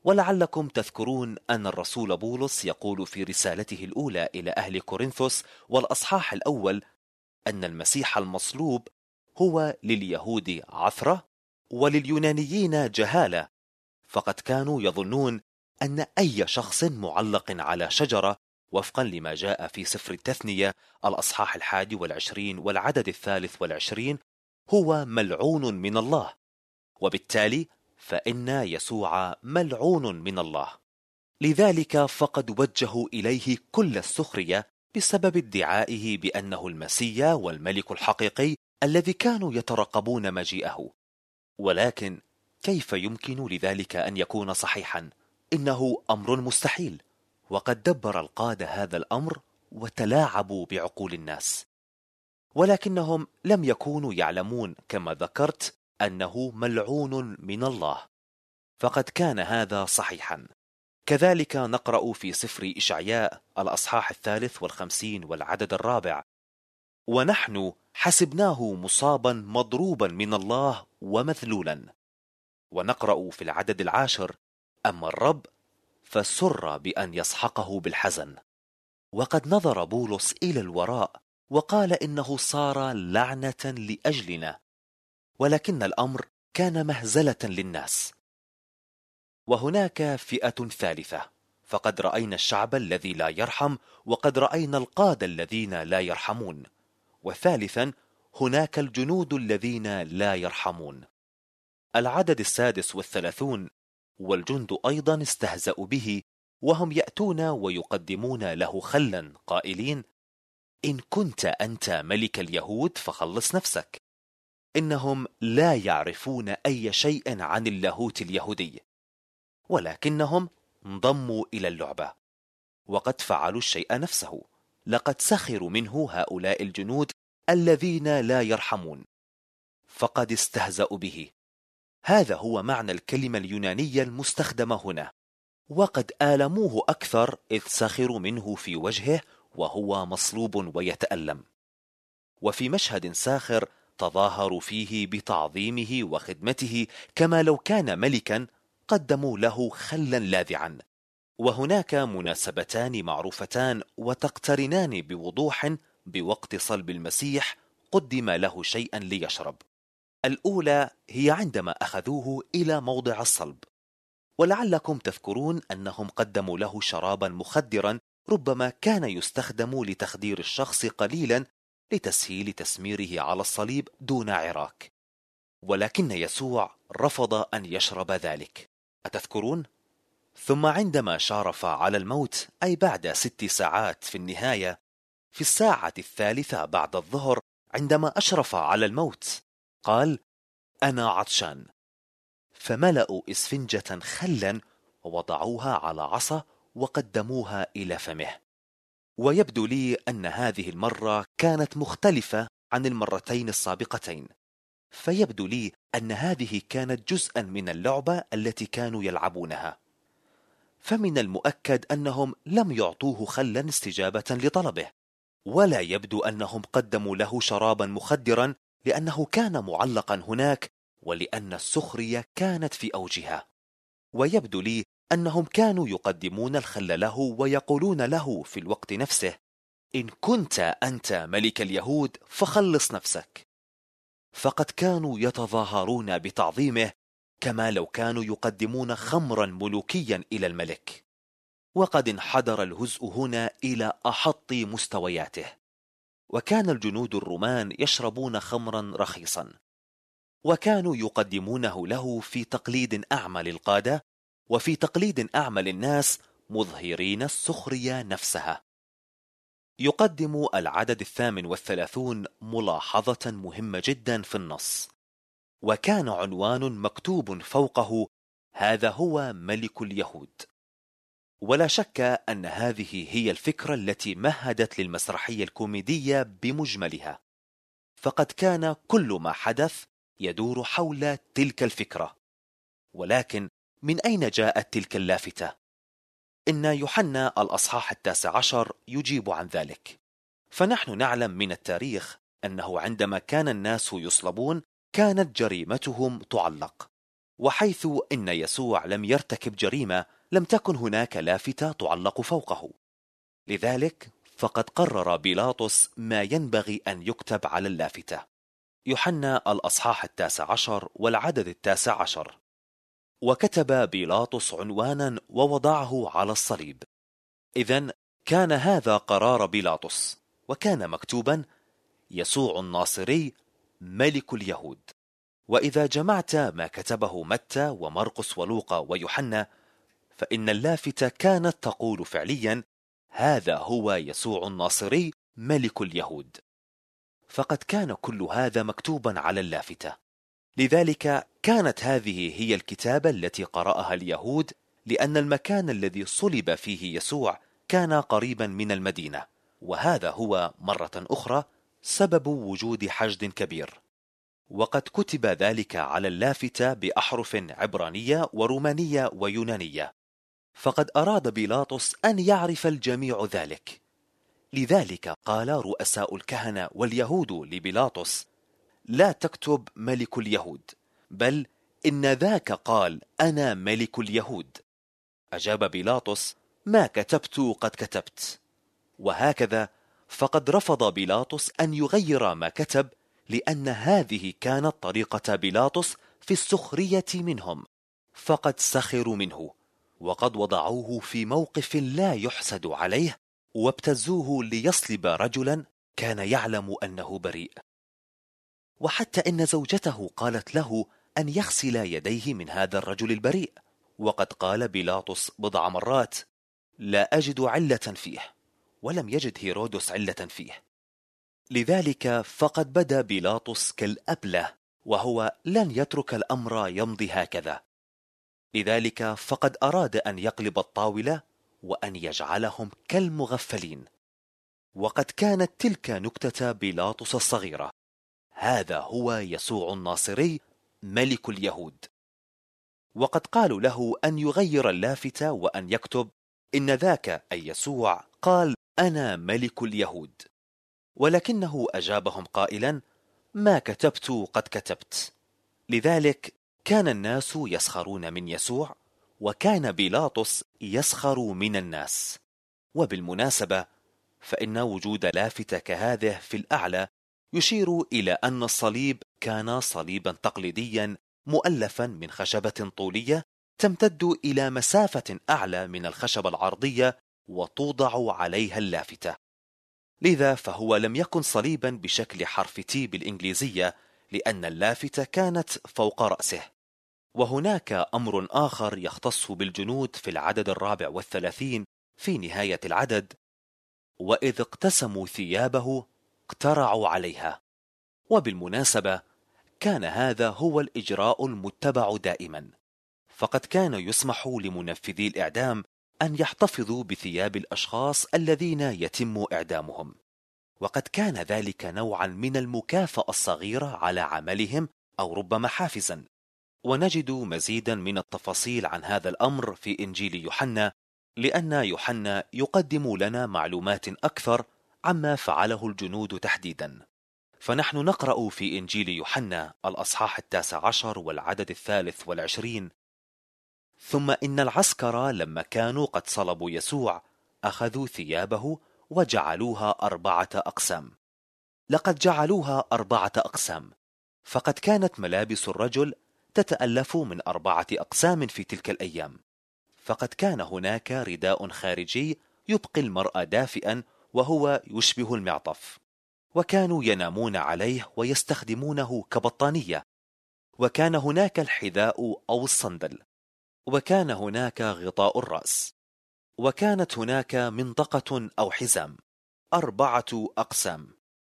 ولعلكم تذكرون أن الرسول بولس يقول في رسالته الأولى إلى أهل كورنثوس والأصحاح الأول أن المسيح المصلوب هو لليهود عثرة ولليونانيين جهالة، فقد كانوا يظنون أن أي شخص معلق على شجرة وفقا لما جاء في سفر التثنية الأصحاح 21 والعدد 23 هو ملعون من الله، وبالتالي فإن يسوع ملعون من الله. لذلك فقد وجهوا إليه كل السخرية بسبب ادعائه بأنه المسيا والملك الحقيقي الذي كانوا يترقبون مجيئه. ولكن كيف يمكن لذلك أن يكون صحيحا؟ إنه أمر مستحيل، وقد دبر القادة هذا الأمر وتلاعبوا بعقول الناس، ولكنهم لم يكونوا يعلمون كما ذكرت أنه ملعون من الله، فقد كان هذا صحيحا. كذلك نقرأ في سفر إشعياء الأصحاح 53 والعدد 4: ونحن حسبناه مصابا مضروبا من الله ومذلولا. ونقرأ في العدد 10: أما الرب فسر بأن يسحقه بالحزن. وقد نظر بولس إلى الوراء وقال إنه صار لعنة لأجلنا، ولكن الأمر كان مهزلة للناس. وهناك فئة ثالثة، فقد رأينا الشعب الذي لا يرحم، وقد رأينا القادة الذين لا يرحمون، وثالثا هناك الجنود الذين لا يرحمون. العدد 36: والجند أيضا استهزأوا به، وهم يأتون ويقدمون له خلا قائلين: إن كنت أنت ملك اليهود فخلص نفسك. إنهم لا يعرفون أي شيء عن اللاهوت اليهودي، ولكنهم انضموا إلى اللعبة، وقد فعلوا الشيء نفسه. لقد سخروا منه هؤلاء الجنود الذين لا يرحمون، فقد استهزأوا به. هذا هو معنى الكلمة اليونانية المستخدمة هنا. وقد آلموه أكثر إذ سخروا منه في وجهه وهو مصلوب ويتألم. وفي مشهد ساخر تظاهروا فيه بتعظيمه وخدمته كما لو كان ملكا، قدموا له خلا لاذعا. وهناك مناسبتان معروفتان وتقترنان بوضوح بوقت صلب المسيح قدم له شيئا ليشرب. الأولى هي عندما أخذوه إلى موضع الصلب، ولعلكم تذكرون أنهم قدموا له شرابا مخدرا ربما كان يستخدم لتخدير الشخص قليلا لتسهيل تسميره على الصليب دون عراك، ولكن يسوع رفض أن يشرب ذلك. أتذكرون؟ ثم عندما شارف على الموت، أي بعد 6 ساعات في النهاية، في الساعة 3 بعد الظهر، عندما أشرف على الموت قال: أنا عطشان. فملأوا إسفنجة خلا ووضعوها على عصا وقدموها إلى فمه. ويبدو لي أن هذه المرة كانت مختلفة عن المرتين السابقتين، فيبدو لي أن هذه كانت جزءا من اللعبة التي كانوا يلعبونها. فمن المؤكد أنهم لم يعطوه خلا استجابة لطلبه، ولا يبدو أنهم قدموا له شرابا مخدرا لأنه كان معلقا هناك ولأن السخرية كانت في أوجها. ويبدو لي أنهم كانوا يقدمون الخل له ويقولون له في الوقت نفسه: إن كنت أنت ملك اليهود فخلص نفسك. فقد كانوا يتظاهرون بتعظيمه كما لو كانوا يقدمون خمرا ملوكيا إلى الملك. وقد انحدر الهزء هنا إلى أحط مستوياته، وكان الجنود الرومان يشربون خمرا رخيصا، وكانوا يقدمونه له في تقليد أعمى للقادة وفي تقليد أعمى للناس، مظهرين السخرية نفسها. يقدم العدد 38 ملاحظة مهمة جدا في النص، وكان عنوان مكتوب فوقه: هذا هو ملك اليهود. ولا شك أن هذه هي الفكرة التي مهدت للمسرحية الكوميدية بمجملها، فقد كان كل ما حدث يدور حول تلك الفكرة. ولكن من أين جاءت تلك اللافتة؟ إن يوحنا الأصحاح 19 يجيب عن ذلك. فنحن نعلم من التاريخ أنه عندما كان الناس يصلبون كانت جريمتهم تعلق، وحيث إن يسوع لم يرتكب جريمة لم تكن هناك لافتة تعلق فوقه. لذلك فقد قرر بيلاطس ما ينبغي أن يكتب على اللافتة. يوحنا الأصحاح 19 والعدد 19. وكتب بيلاطس عنوانا ووضعه على الصليب. إذن كان هذا قرار بيلاطس، وكان مكتوبا: يسوع الناصري ملك اليهود. وإذا جمعت ما كتبه متى ومرقس ولوقا ويوحنا، فإن اللافتة كانت تقول فعليا: هذا هو يسوع الناصري ملك اليهود. فقد كان كل هذا مكتوبا على اللافتة. لذلك كانت هذه هي الكتابة التي قرأها اليهود، لأن المكان الذي صلب فيه يسوع كان قريبا من المدينة، وهذا هو مرة أخرى سبب وجود حشد كبير. وقد كتب ذلك على اللافتة بأحرف عبرانية ورومانية ويونانية، فقد أراد بيلاطس أن يعرف الجميع ذلك. لذلك قال رؤساء الكهنة واليهود لبيلاطس: لا تكتب ملك اليهود، بل إن ذاك قال أنا ملك اليهود. أجاب بيلاطس: ما كتبت قد كتبت. وهكذا فقد رفض بيلاطس أن يغير ما كتب، لأن هذه كانت طريقة بيلاطس في السخرية منهم، فقد سخروا منه، وقد وضعوه في موقف لا يحسد عليه، وابتزوه ليصلب رجلا كان يعلم أنه بريء. وحتى إن زوجته قالت له أن يغسل يديه من هذا الرجل البريء، وقد قال بيلاطس بضع مرات: لا أجد علة فيه، ولم يجد هيرودس علة فيه. لذلك فقد بدا بيلاطس كالأبله، وهو لن يترك الأمر يمضي هكذا. لذلك فقد أراد أن يقلب الطاولة وأن يجعلهم كالمغفلين. وقد كانت تلك نكتة بيلاطس الصغيرة: هذا هو يسوع الناصري ملك اليهود. وقد قالوا له أن يغير اللافتة وأن يكتب: إن ذاك أي يسوع قال أنا ملك اليهود. ولكنه أجابهم قائلا: ما كتبت قد كتبت. لذلك كان الناس يسخرون من يسوع، وكان بيلاطس يسخر من الناس. وبالمناسبة فإن وجود لافتة كهذه في الأعلى يشير إلى أن الصليب كان صليبا تقليديا مؤلفا من خشبة طولية تمتد إلى مسافة أعلى من الخشبة العرضية، وتوضع عليها اللافتة. لذا فهو لم يكن صليبا بشكل حرف تي بالإنجليزية، لأن اللافتة كانت فوق رأسه. وهناك أمر آخر يختص بالجنود في العدد 34 في نهاية العدد: وإذ اقتسموا ثيابه اقترعوا عليها. وبالمناسبة كان هذا هو الإجراء المتبع دائما، فقد كان يسمح لمنفذي الإعدام أن يحتفظوا بثياب الأشخاص الذين يتم إعدامهم، وقد كان ذلك نوعا من المكافأة الصغيرة على عملهم أو ربما حافزا. ونجد مزيدا من التفاصيل عن هذا الأمر في إنجيل يوحنا، لأن يوحنا يقدم لنا معلومات أكثر عما فعله الجنود تحديدا. فنحن نقرأ في إنجيل يوحنا الأصحاح 19 والعدد 23: ثم إن العسكر لما كانوا قد صلبوا يسوع أخذوا ثيابه وجعلوها 4 أقسام. لقد جعلوها 4 أقسام، فقد كانت ملابس الرجل تتألف من 4 أقسام في تلك الأيام. فقد كان هناك رداء خارجي يبقي المرأة دافئا وهو يشبه المعطف، وكانوا ينامون عليه ويستخدمونه كبطانية. وكان هناك الحذاء أو الصندل، وكان هناك غطاء الرأس، وكانت هناك منطقة أو حزام، 4 أقسام.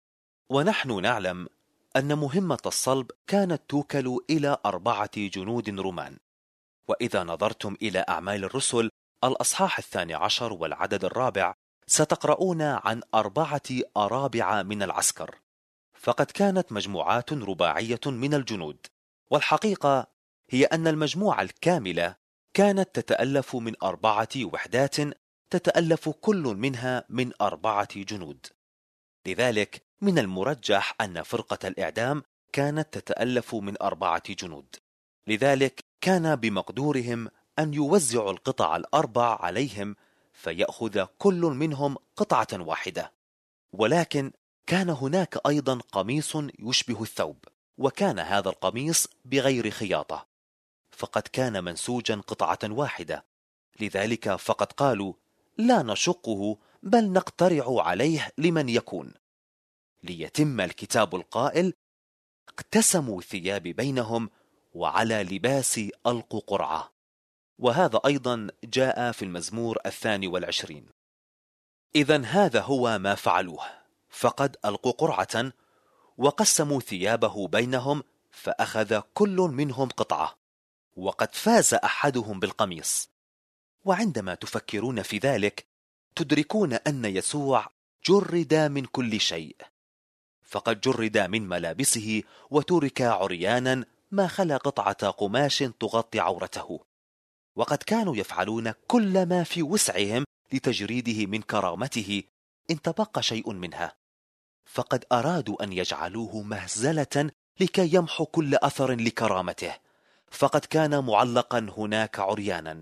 ونحن نعلم أن مهمة الصلب كانت توكل إلى 4 جنود رومان. وإذا نظرتم إلى أعمال الرسل الأصحاح 12 والعدد 4 ستقرؤون عن 4 أرابع من العسكر، فقد كانت مجموعات رباعية من الجنود. والحقيقة هي أن المجموعة الكاملة كانت تتألف من 4 وحدات تتألف كل منها من 4 جنود. لذلك من المرجح أن فرقة الإعدام كانت تتألف من 4 جنود. لذلك كان بمقدورهم أن يوزعوا القطع الأربع عليهم فيأخذ كل منهم قطعة واحدة، ولكن كان هناك أيضا قميص يشبه الثوب، وكان هذا القميص بغير خياطة، فقد كان منسوجا قطعة واحدة، لذلك فقد قالوا: لا نشقه بل نقترع عليه لمن يكون، ليتم الكتاب القائل: اقتسموا ثياب بينهم وعلى لباس ألقوا قرعة. وهذا أيضا جاء في المزمور 22. إذن هذا هو ما فعلوه، فقد ألقوا قرعة وقسموا ثيابه بينهم، فأخذ كل منهم قطعة، وقد فاز أحدهم بالقميص. وعندما تفكرون في ذلك تدركون أن يسوع جرد من كل شيء، فقد جرد من ملابسه وترك عريانا ما خلا قطعة قماش تغطي عورته، وقد كانوا يفعلون كل ما في وسعهم لتجريده من كرامته إن تبقى شيء منها، فقد أرادوا أن يجعلوه مهزلة لكي يمحوا كل أثر لكرامته، فقد كان معلقا هناك عريانا.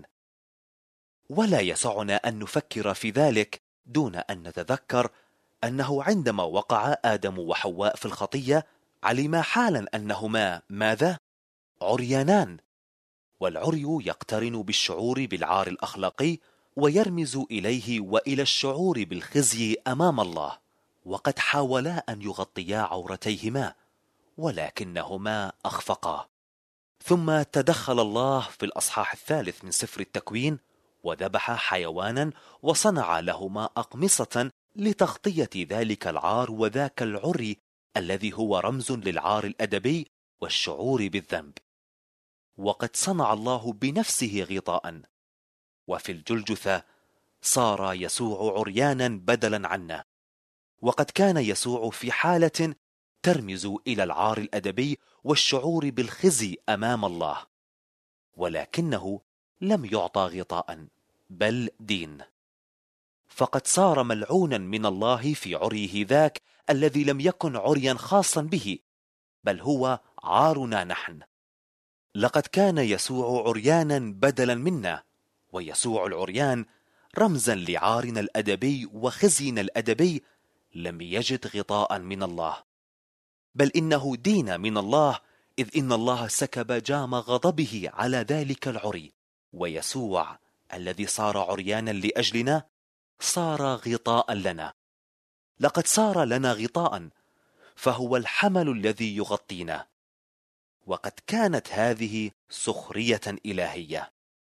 ولا يسعنا أن نفكر في ذلك دون أن نتذكر أنه عندما وقع آدم وحواء في الخطية علما حالا أنهما ماذا؟ عريانان، والعري يقترن بالشعور بالعار الأخلاقي ويرمز إليه وإلى الشعور بالخزي أمام الله، وقد حاولا أن يغطيا عورتيهما ولكنهما أخفقا. ثم تدخل الله في الأصحاح 3 من سفر التكوين وذبح حيوانا وصنع لهما أقمصة لتغطية ذلك العار وذاك العري الذي هو رمز للعار الأدبي والشعور بالذنب. وقد صنع الله بنفسه غطاء، وفي الجلجثة صار يسوع عريانا بدلا عنا، وقد كان يسوع في حالة ترمز إلى العار الأدبي والشعور بالخزي أمام الله، ولكنه لم يعطى غطاء بل دين، فقد صار ملعونا من الله في عريه ذاك الذي لم يكن عريا خاصا به، بل هو عارنا نحن. لقد كان يسوع عريانا بدلا منا، ويسوع العريان رمزا لعارنا الأدبي وخزينا الأدبي لم يجد غطاء من الله، بل إنه دين من الله، إذ إن الله سكب جام غضبه على ذلك العري، ويسوع الذي صار عريانا لأجلنا صار غطاء لنا. لقد صار لنا غطاء، فهو الحمل الذي يغطينا، وقد كانت هذه سخرية إلهية.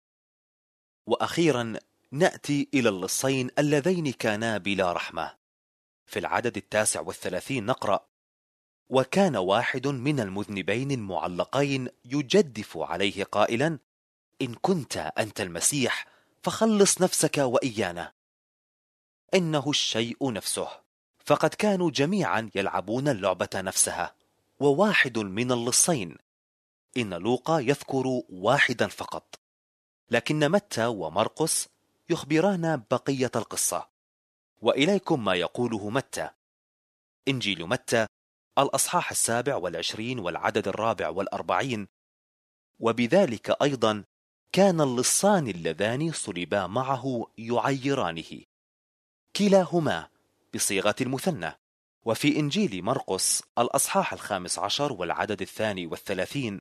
وأخيرا نأتي إلى اللصين اللذين كانا بلا رحمة. في العدد 39 نقرأ: وكان واحد من المذنبين المعلقين يجدف عليه قائلا: إن كنت أنت المسيح فخلص نفسك وإيانا. إنه الشيء نفسه، فقد كانوا جميعا يلعبون اللعبة نفسها، وواحد من اللصين. إن لوقا يذكر واحدا فقط، لكن متى ومرقس يخبران بقية القصة. وإليكم ما يقوله متى. إنجيل متى الأصحاح 27 والعدد 44: وبذلك أيضا كان اللصان اللذان صلبا معه يعيرانه، كلاهما بصيغة المثنى. وفي إنجيل مرقس الأصحاح 15 والعدد 32: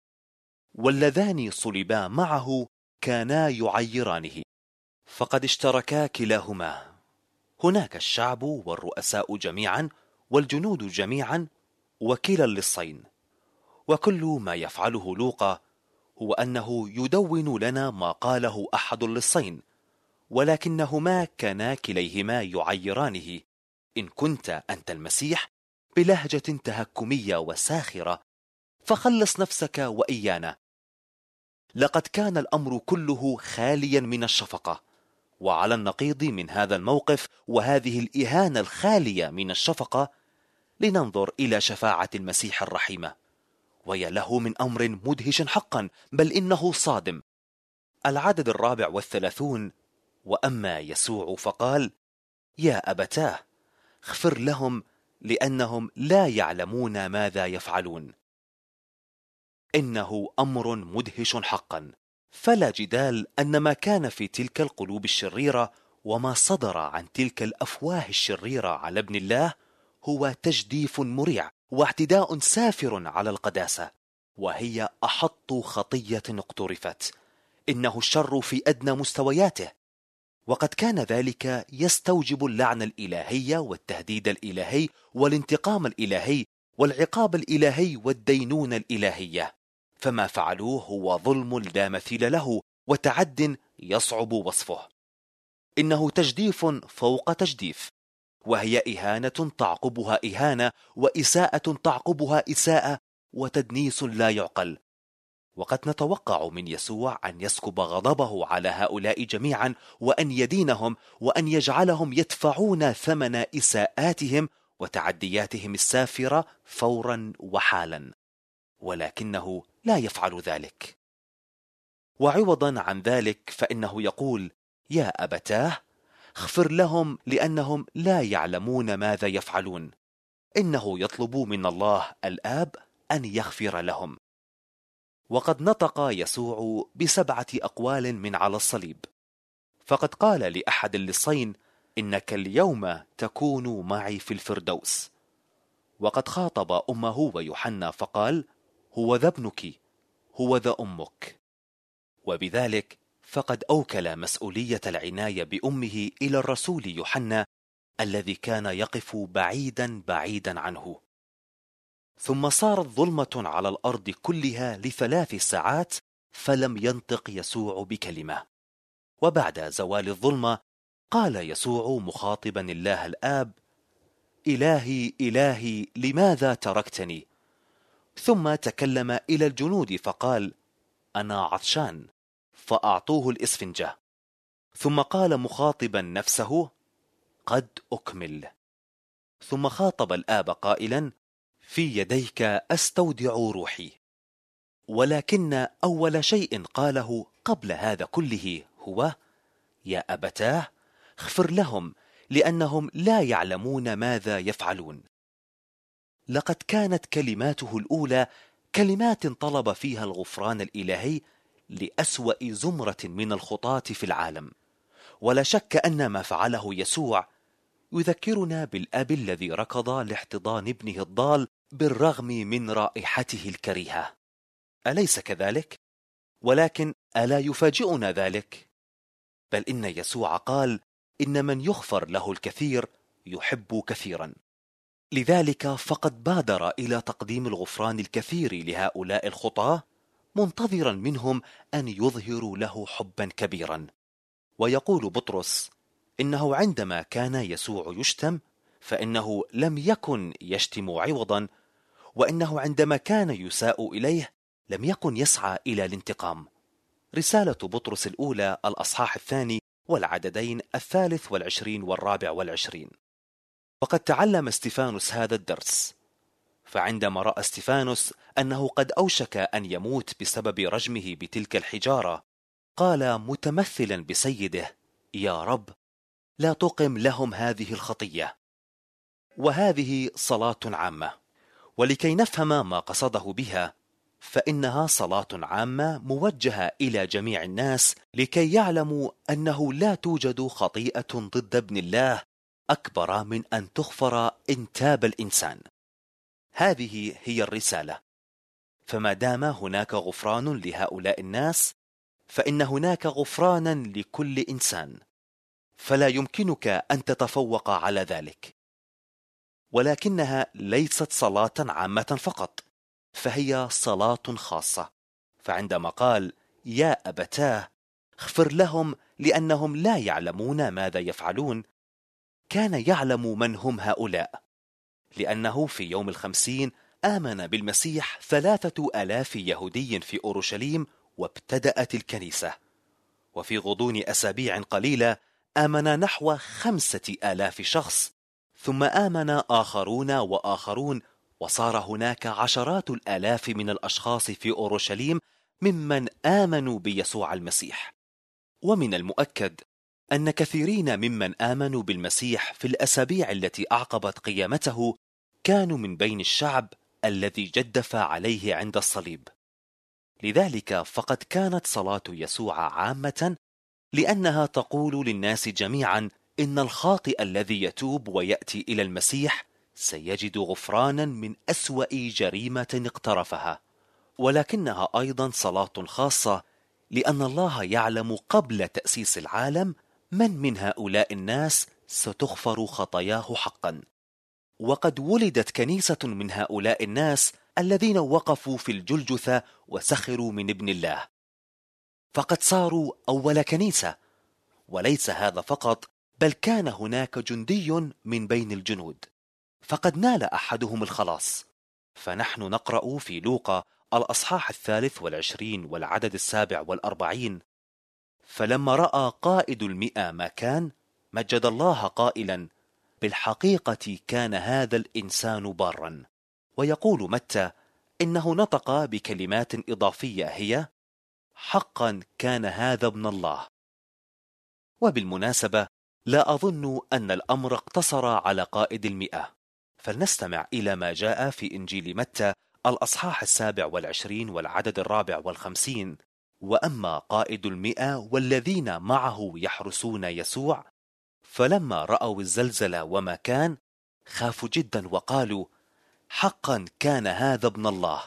واللذان صلبا معه كانا يعيرانه، فقد اشتركا كلاهما. هناك الشعب والرؤساء جميعا والجنود جميعا وكلا اللصين. وكل ما يفعله لوقا هو أنه يدون لنا ما قاله أحد اللصين، ولكنهما كانا كليهما يعيرانه: إن كنت أنت المسيح، بلهجة تهكمية وساخرة، فخلص نفسك وإيانا. لقد كان الأمر كله خاليا من الشفقة. وعلى النقيض من هذا الموقف وهذه الإهانة الخالية من الشفقة، لننظر إلى شفاعة المسيح الرحيمة، ويا له من أمر مدهش حقا، بل إنه صادم. العدد 34: وأما يسوع فقال: يا أبتاه، اغفر لهم لأنهم لا يعلمون ماذا يفعلون. إنه أمر مدهش حقا، فلا جدال أن ما كان في تلك القلوب الشريرة وما صدر عن تلك الأفواه الشريرة على ابن الله هو تجديف مريع واعتداء سافر على القداسة، وهي أحط خطية اقترفت. إنه الشر في أدنى مستوياته، وقد كان ذلك يستوجب اللعن الإلهي والتهديد الإلهي والانتقام الإلهي والعقاب الإلهي والدينونة الإلهية، فما فعلوه هو ظلم لا مثيل له وتعد يصعب وصفه. إنه تجديف فوق تجديف، وهي إهانة تعقبها إهانة، وإساءة تعقبها إساءة، وتدنيس لا يعقل. وقد نتوقع من يسوع أن يسكب غضبه على هؤلاء جميعا، وأن يدينهم، وأن يجعلهم يدفعون ثمن إساءاتهم وتعدياتهم السافرة فورا وحالا، ولكنه لا يفعل ذلك. وعوضا عن ذلك فإنه يقول: يا أبتاه، اغفر لهم لأنهم لا يعلمون ماذا يفعلون. إنه يطلب من الله الآب أن يغفر لهم. وقد نطق يسوع ب7 أقوال من على الصليب، فقد قال لأحد اللصين: إنك اليوم تكون معي في الفردوس. وقد خاطب أمه ويوحنا فقال: هو ذا ابنك، هو ذا أمك. وبذلك فقد أوكل مسؤولية العناية بأمه إلى الرسول يوحنا الذي كان يقف بعيدا بعيدا عنه. ثم صارت ظلمة على الأرض كلها ل3 ساعات، فلم ينطق يسوع بكلمة. وبعد زوال الظلمة قال يسوع مخاطبا الله الآب: إلهي إلهي لماذا تركتني؟ ثم تكلم إلى الجنود فقال: أنا عطشان، فأعطوه الإسفنجة. ثم قال مخاطبا نفسه: قد أكمل. ثم خاطب الآب قائلا: في يديك أستودع روحي. ولكن أول شيء قاله قبل هذا كله هو: يا أبتاه، اغفر لهم لأنهم لا يعلمون ماذا يفعلون. لقد كانت كلماته الأولى كلمات طلب فيها الغفران الإلهي لأسوأ زمرة من الخطاة في العالم. ولا شك أن ما فعله يسوع يذكرنا بالأب الذي ركض لاحتضان ابنه الضال بالرغم من رائحته الكريهة، أليس كذلك؟ ولكن ألا يفاجئنا ذلك؟ بل إن يسوع قال: إن من يغفر له الكثير يحب كثيرا. لذلك فقد بادر إلى تقديم الغفران الكثير لهؤلاء الخطاة، منتظرا منهم أن يظهروا له حبا كبيرا. ويقول بطرس: إنه عندما كان يسوع يشتم فإنه لم يكن يشتم عوضا، وإنه عندما كان يساء إليه لم يكن يسعى إلى الانتقام. رسالة بطرس الأولى الأصحاح 2 والعددين 23 و24. وقد تعلم استفانوس هذا الدرس، فعندما رأى استفانوس أنه قد أوشك أن يموت بسبب رجمه بتلك الحجارة، قال متمثلا بسيده: يا رب، لا تقم لهم هذه الخطية. وهذه صلاة عامة، ولكي نفهم ما قصده بها فإنها صلاة عامة موجهة إلى جميع الناس لكي يعلموا أنه لا توجد خطيئة ضد ابن الله أكبر من أن تغفر إن تاب الإنسان. هذه هي الرسالة. فما دام هناك غفران لهؤلاء الناس فإن هناك غفرانا لكل إنسان، فلا يمكنك أن تتفوق على ذلك. ولكنها ليست صلاة عامة فقط، فهي صلاة خاصة. فعندما قال: يا أبتاه، اغفر لهم لأنهم لا يعلمون ماذا يفعلون، كان يعلم من هم هؤلاء، لأنه في يوم 50 آمن بالمسيح 3000 يهودي في أورشليم، وابتدأت الكنيسة. وفي غضون أسابيع قليلة آمن نحو 5000 شخص، ثم آمن آخرون وآخرون، وصار هناك عشرات الآلاف من الأشخاص في أورشليم ممن آمنوا بيسوع المسيح. ومن المؤكد أن كثيرين ممن آمنوا بالمسيح في الأسابيع التي أعقبت قيامته كانوا من بين الشعب الذي جدف عليه عند الصليب. لذلك فقد كانت صلاة يسوع عامة، لأنها تقول للناس جميعا إن الخاطئ الذي يتوب ويأتي إلى المسيح سيجد غفرانا من أسوأ جريمة اقترفها، ولكنها أيضا صلاة خاصة، لأن الله يعلم قبل تأسيس العالم من هؤلاء الناس ستغفر خطاياه حقا. وقد ولدت كنيسة من هؤلاء الناس الذين وقفوا في الجلجثة وسخروا من ابن الله، فقد صاروا أول كنيسة. وليس هذا فقط، بل كان هناك جندي من بين الجنود، فقد نال أحدهم الخلاص. فنحن نقرأ في لوقا الأصحاح 23 والعدد 47: فلما رأى قائد 100 ما كان، مجد الله قائلا: بالحقيقة كان هذا الإنسان بارا. ويقول متى إنه نطق بكلمات إضافية هي: حقا كان هذا ابن الله. وبالمناسبة لا أظن أن الأمر اقتصر على قائد 100، فلنستمع إلى ما جاء في إنجيل متى الأصحاح 27 والعدد 54: وأما قائد 100 والذين معه يحرسون يسوع، فلما رأوا الزلزل وما كان، خافوا جدا وقالوا: حقا كان هذا ابن الله.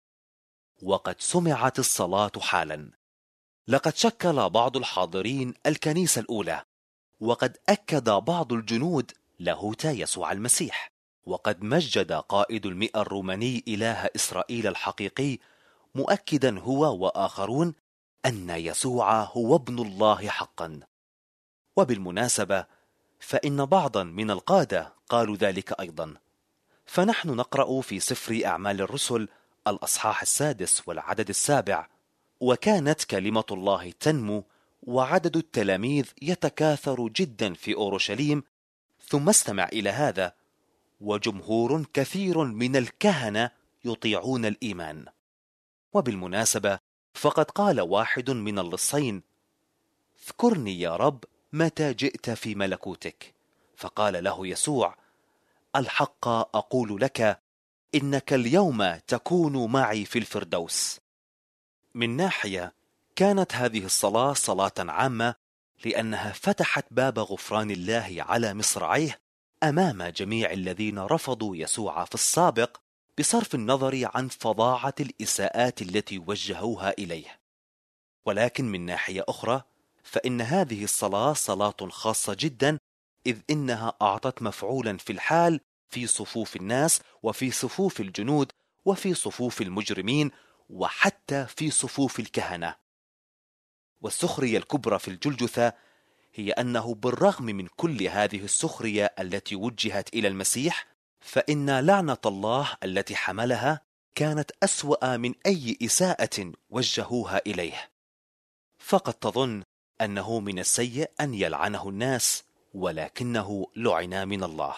وقد سمعت الصلاة حالا. لقد شكل بعض الحاضرين الكنيسة الأولى، وقد أكد بعض الجنود لاهوت يسوع المسيح، وقد مجد قائد 100 الروماني إله إسرائيل الحقيقي، مؤكدا هو وآخرون أن يسوع هو ابن الله حقا. وبالمناسبة فإن بعضا من القادة قالوا ذلك أيضا. فنحن نقرأ في سفر أعمال الرسل الأصحاح 6 والعدد 7: وكانت كلمة الله تنمو، وعدد التلاميذ يتكاثر جدا في أورشليم. ثم استمع إلى هذا: وجمهور كثير من الكهنة يطيعون الإيمان. وبالمناسبة فقد قال واحد من اللصين: اذكرني يا رب متى جئت في ملكوتك. فقال له يسوع: الحق أقول لك إنك اليوم تكون معي في الفردوس. من ناحية كانت هذه الصلاة صلاة عامة، لأنها فتحت باب غفران الله على مصراعيه أمام جميع الذين رفضوا يسوع في السابق، بصرف النظر عن فظاعة الإساءات التي وجهوها إليه. ولكن من ناحية أخرى فإن هذه الصلاة صلاة خاصة جدا، إذ إنها أعطت مفعولا في الحال في صفوف الناس، وفي صفوف الجنود، وفي صفوف المجرمين، وحتى في صفوف الكهنة. والسخرية الكبرى في الجلجثة هي أنه بالرغم من كل هذه السخرية التي وجهت إلى المسيح، فإن لعنة الله التي حملها كانت أسوأ من أي إساءة وجهوها إليه. فقد تظن أنه من السيء أن يلعنه الناس، ولكنه لعن من الله.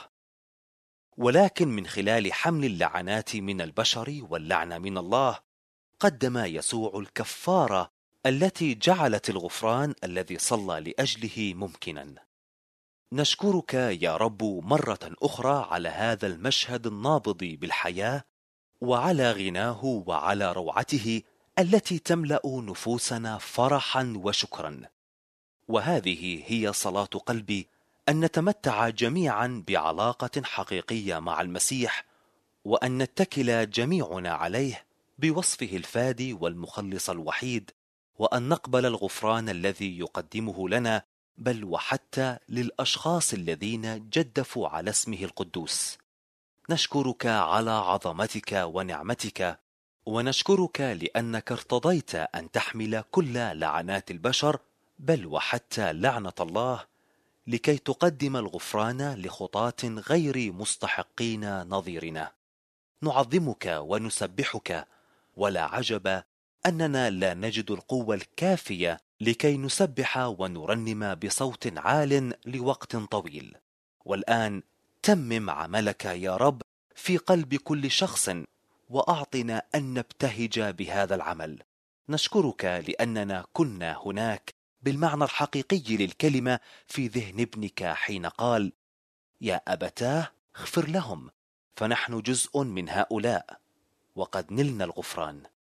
ولكن من خلال حمل اللعنات من البشر واللعنة من الله، قدم يسوع الكفارة التي جعلت الغفران الذي صلى لأجله ممكنا. نشكرك يا رب مرة أخرى على هذا المشهد النابض بالحياة، وعلى غناه وعلى روعته التي تملأ نفوسنا فرحا وشكرا. وهذه هي صلاة قلبي، أن نتمتع جميعا بعلاقة حقيقية مع المسيح، وأن نتكل جميعنا عليه بوصفه الفادي والمخلص الوحيد، وأن نقبل الغفران الذي يقدمه لنا، بل وحتى للأشخاص الذين جدفوا على اسمه القدوس. نشكرك على عظمتك ونعمتك، ونشكرك لأنك ارتضيت أن تحمل كل لعنات البشر، بل وحتى لعنة الله، لكي تقدم الغفران لخطاة غير مستحقين نظيرنا. نعظمك ونسبحك، ولا عجب أننا لا نجد القوة الكافية لكي نسبح ونرنم بصوت عال لوقت طويل. والآن تمم عملك يا رب في قلب كل شخص، وأعطنا أن نبتهج بهذا العمل. نشكرك لأننا كنا هناك بالمعنى الحقيقي للكلمة في ذهن ابنك حين قال: يا أبتاه اغفر لهم، فنحن جزء من هؤلاء، وقد نلنا الغفران.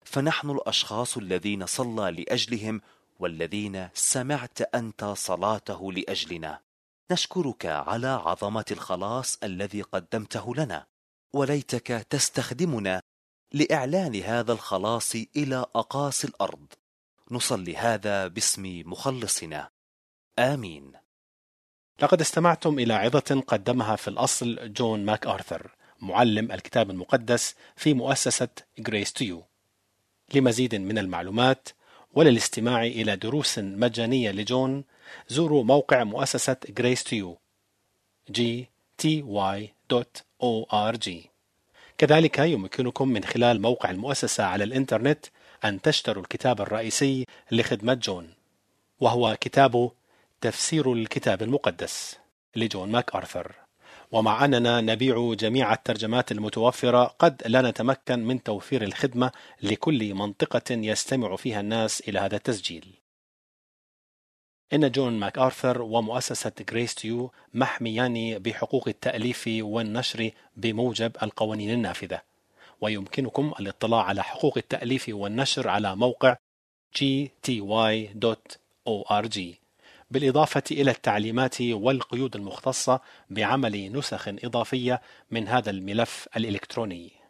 فنحن الأشخاص الذين صلى لأجلهم والذين سمعت أنت صلاته لأجلنا. نشكرك على عظمة الخلاص الذي قدمته لنا، وليتك تستخدمنا لإعلان هذا الخلاص إلى أقاصي الأرض. نصلي هذا باسم مخلصنا، آمين. لقد استمعتم إلى عظة قدمها في الأصل جون ماك آرثر، معلم الكتاب المقدس في مؤسسة Grace to You. لمزيد من المعلومات وللاستماع إلى دروس مجانية لجون، زوروا موقع مؤسسة Grace to You gty.org. كذلك يمكنكم من خلال موقع المؤسسة على الإنترنت أن تشتروا الكتاب الرئيسي لخدمة جون، وهو كتاب تفسير الكتاب المقدس لجون ماك آرثر. ومع أننا نبيع جميع الترجمات المتوفرة، قد لا نتمكن من توفير الخدمة لكل منطقة يستمع فيها الناس إلى هذا التسجيل. إن جون ماك آرثر ومؤسسة Grace to You محميان بحقوق التأليف والنشر بموجب القوانين النافذة، ويمكنكم الاطلاع على حقوق التأليف والنشر على موقع gty.org، بالإضافة إلى التعليمات والقيود المختصة بعمل نسخ إضافية من هذا الملف الإلكتروني.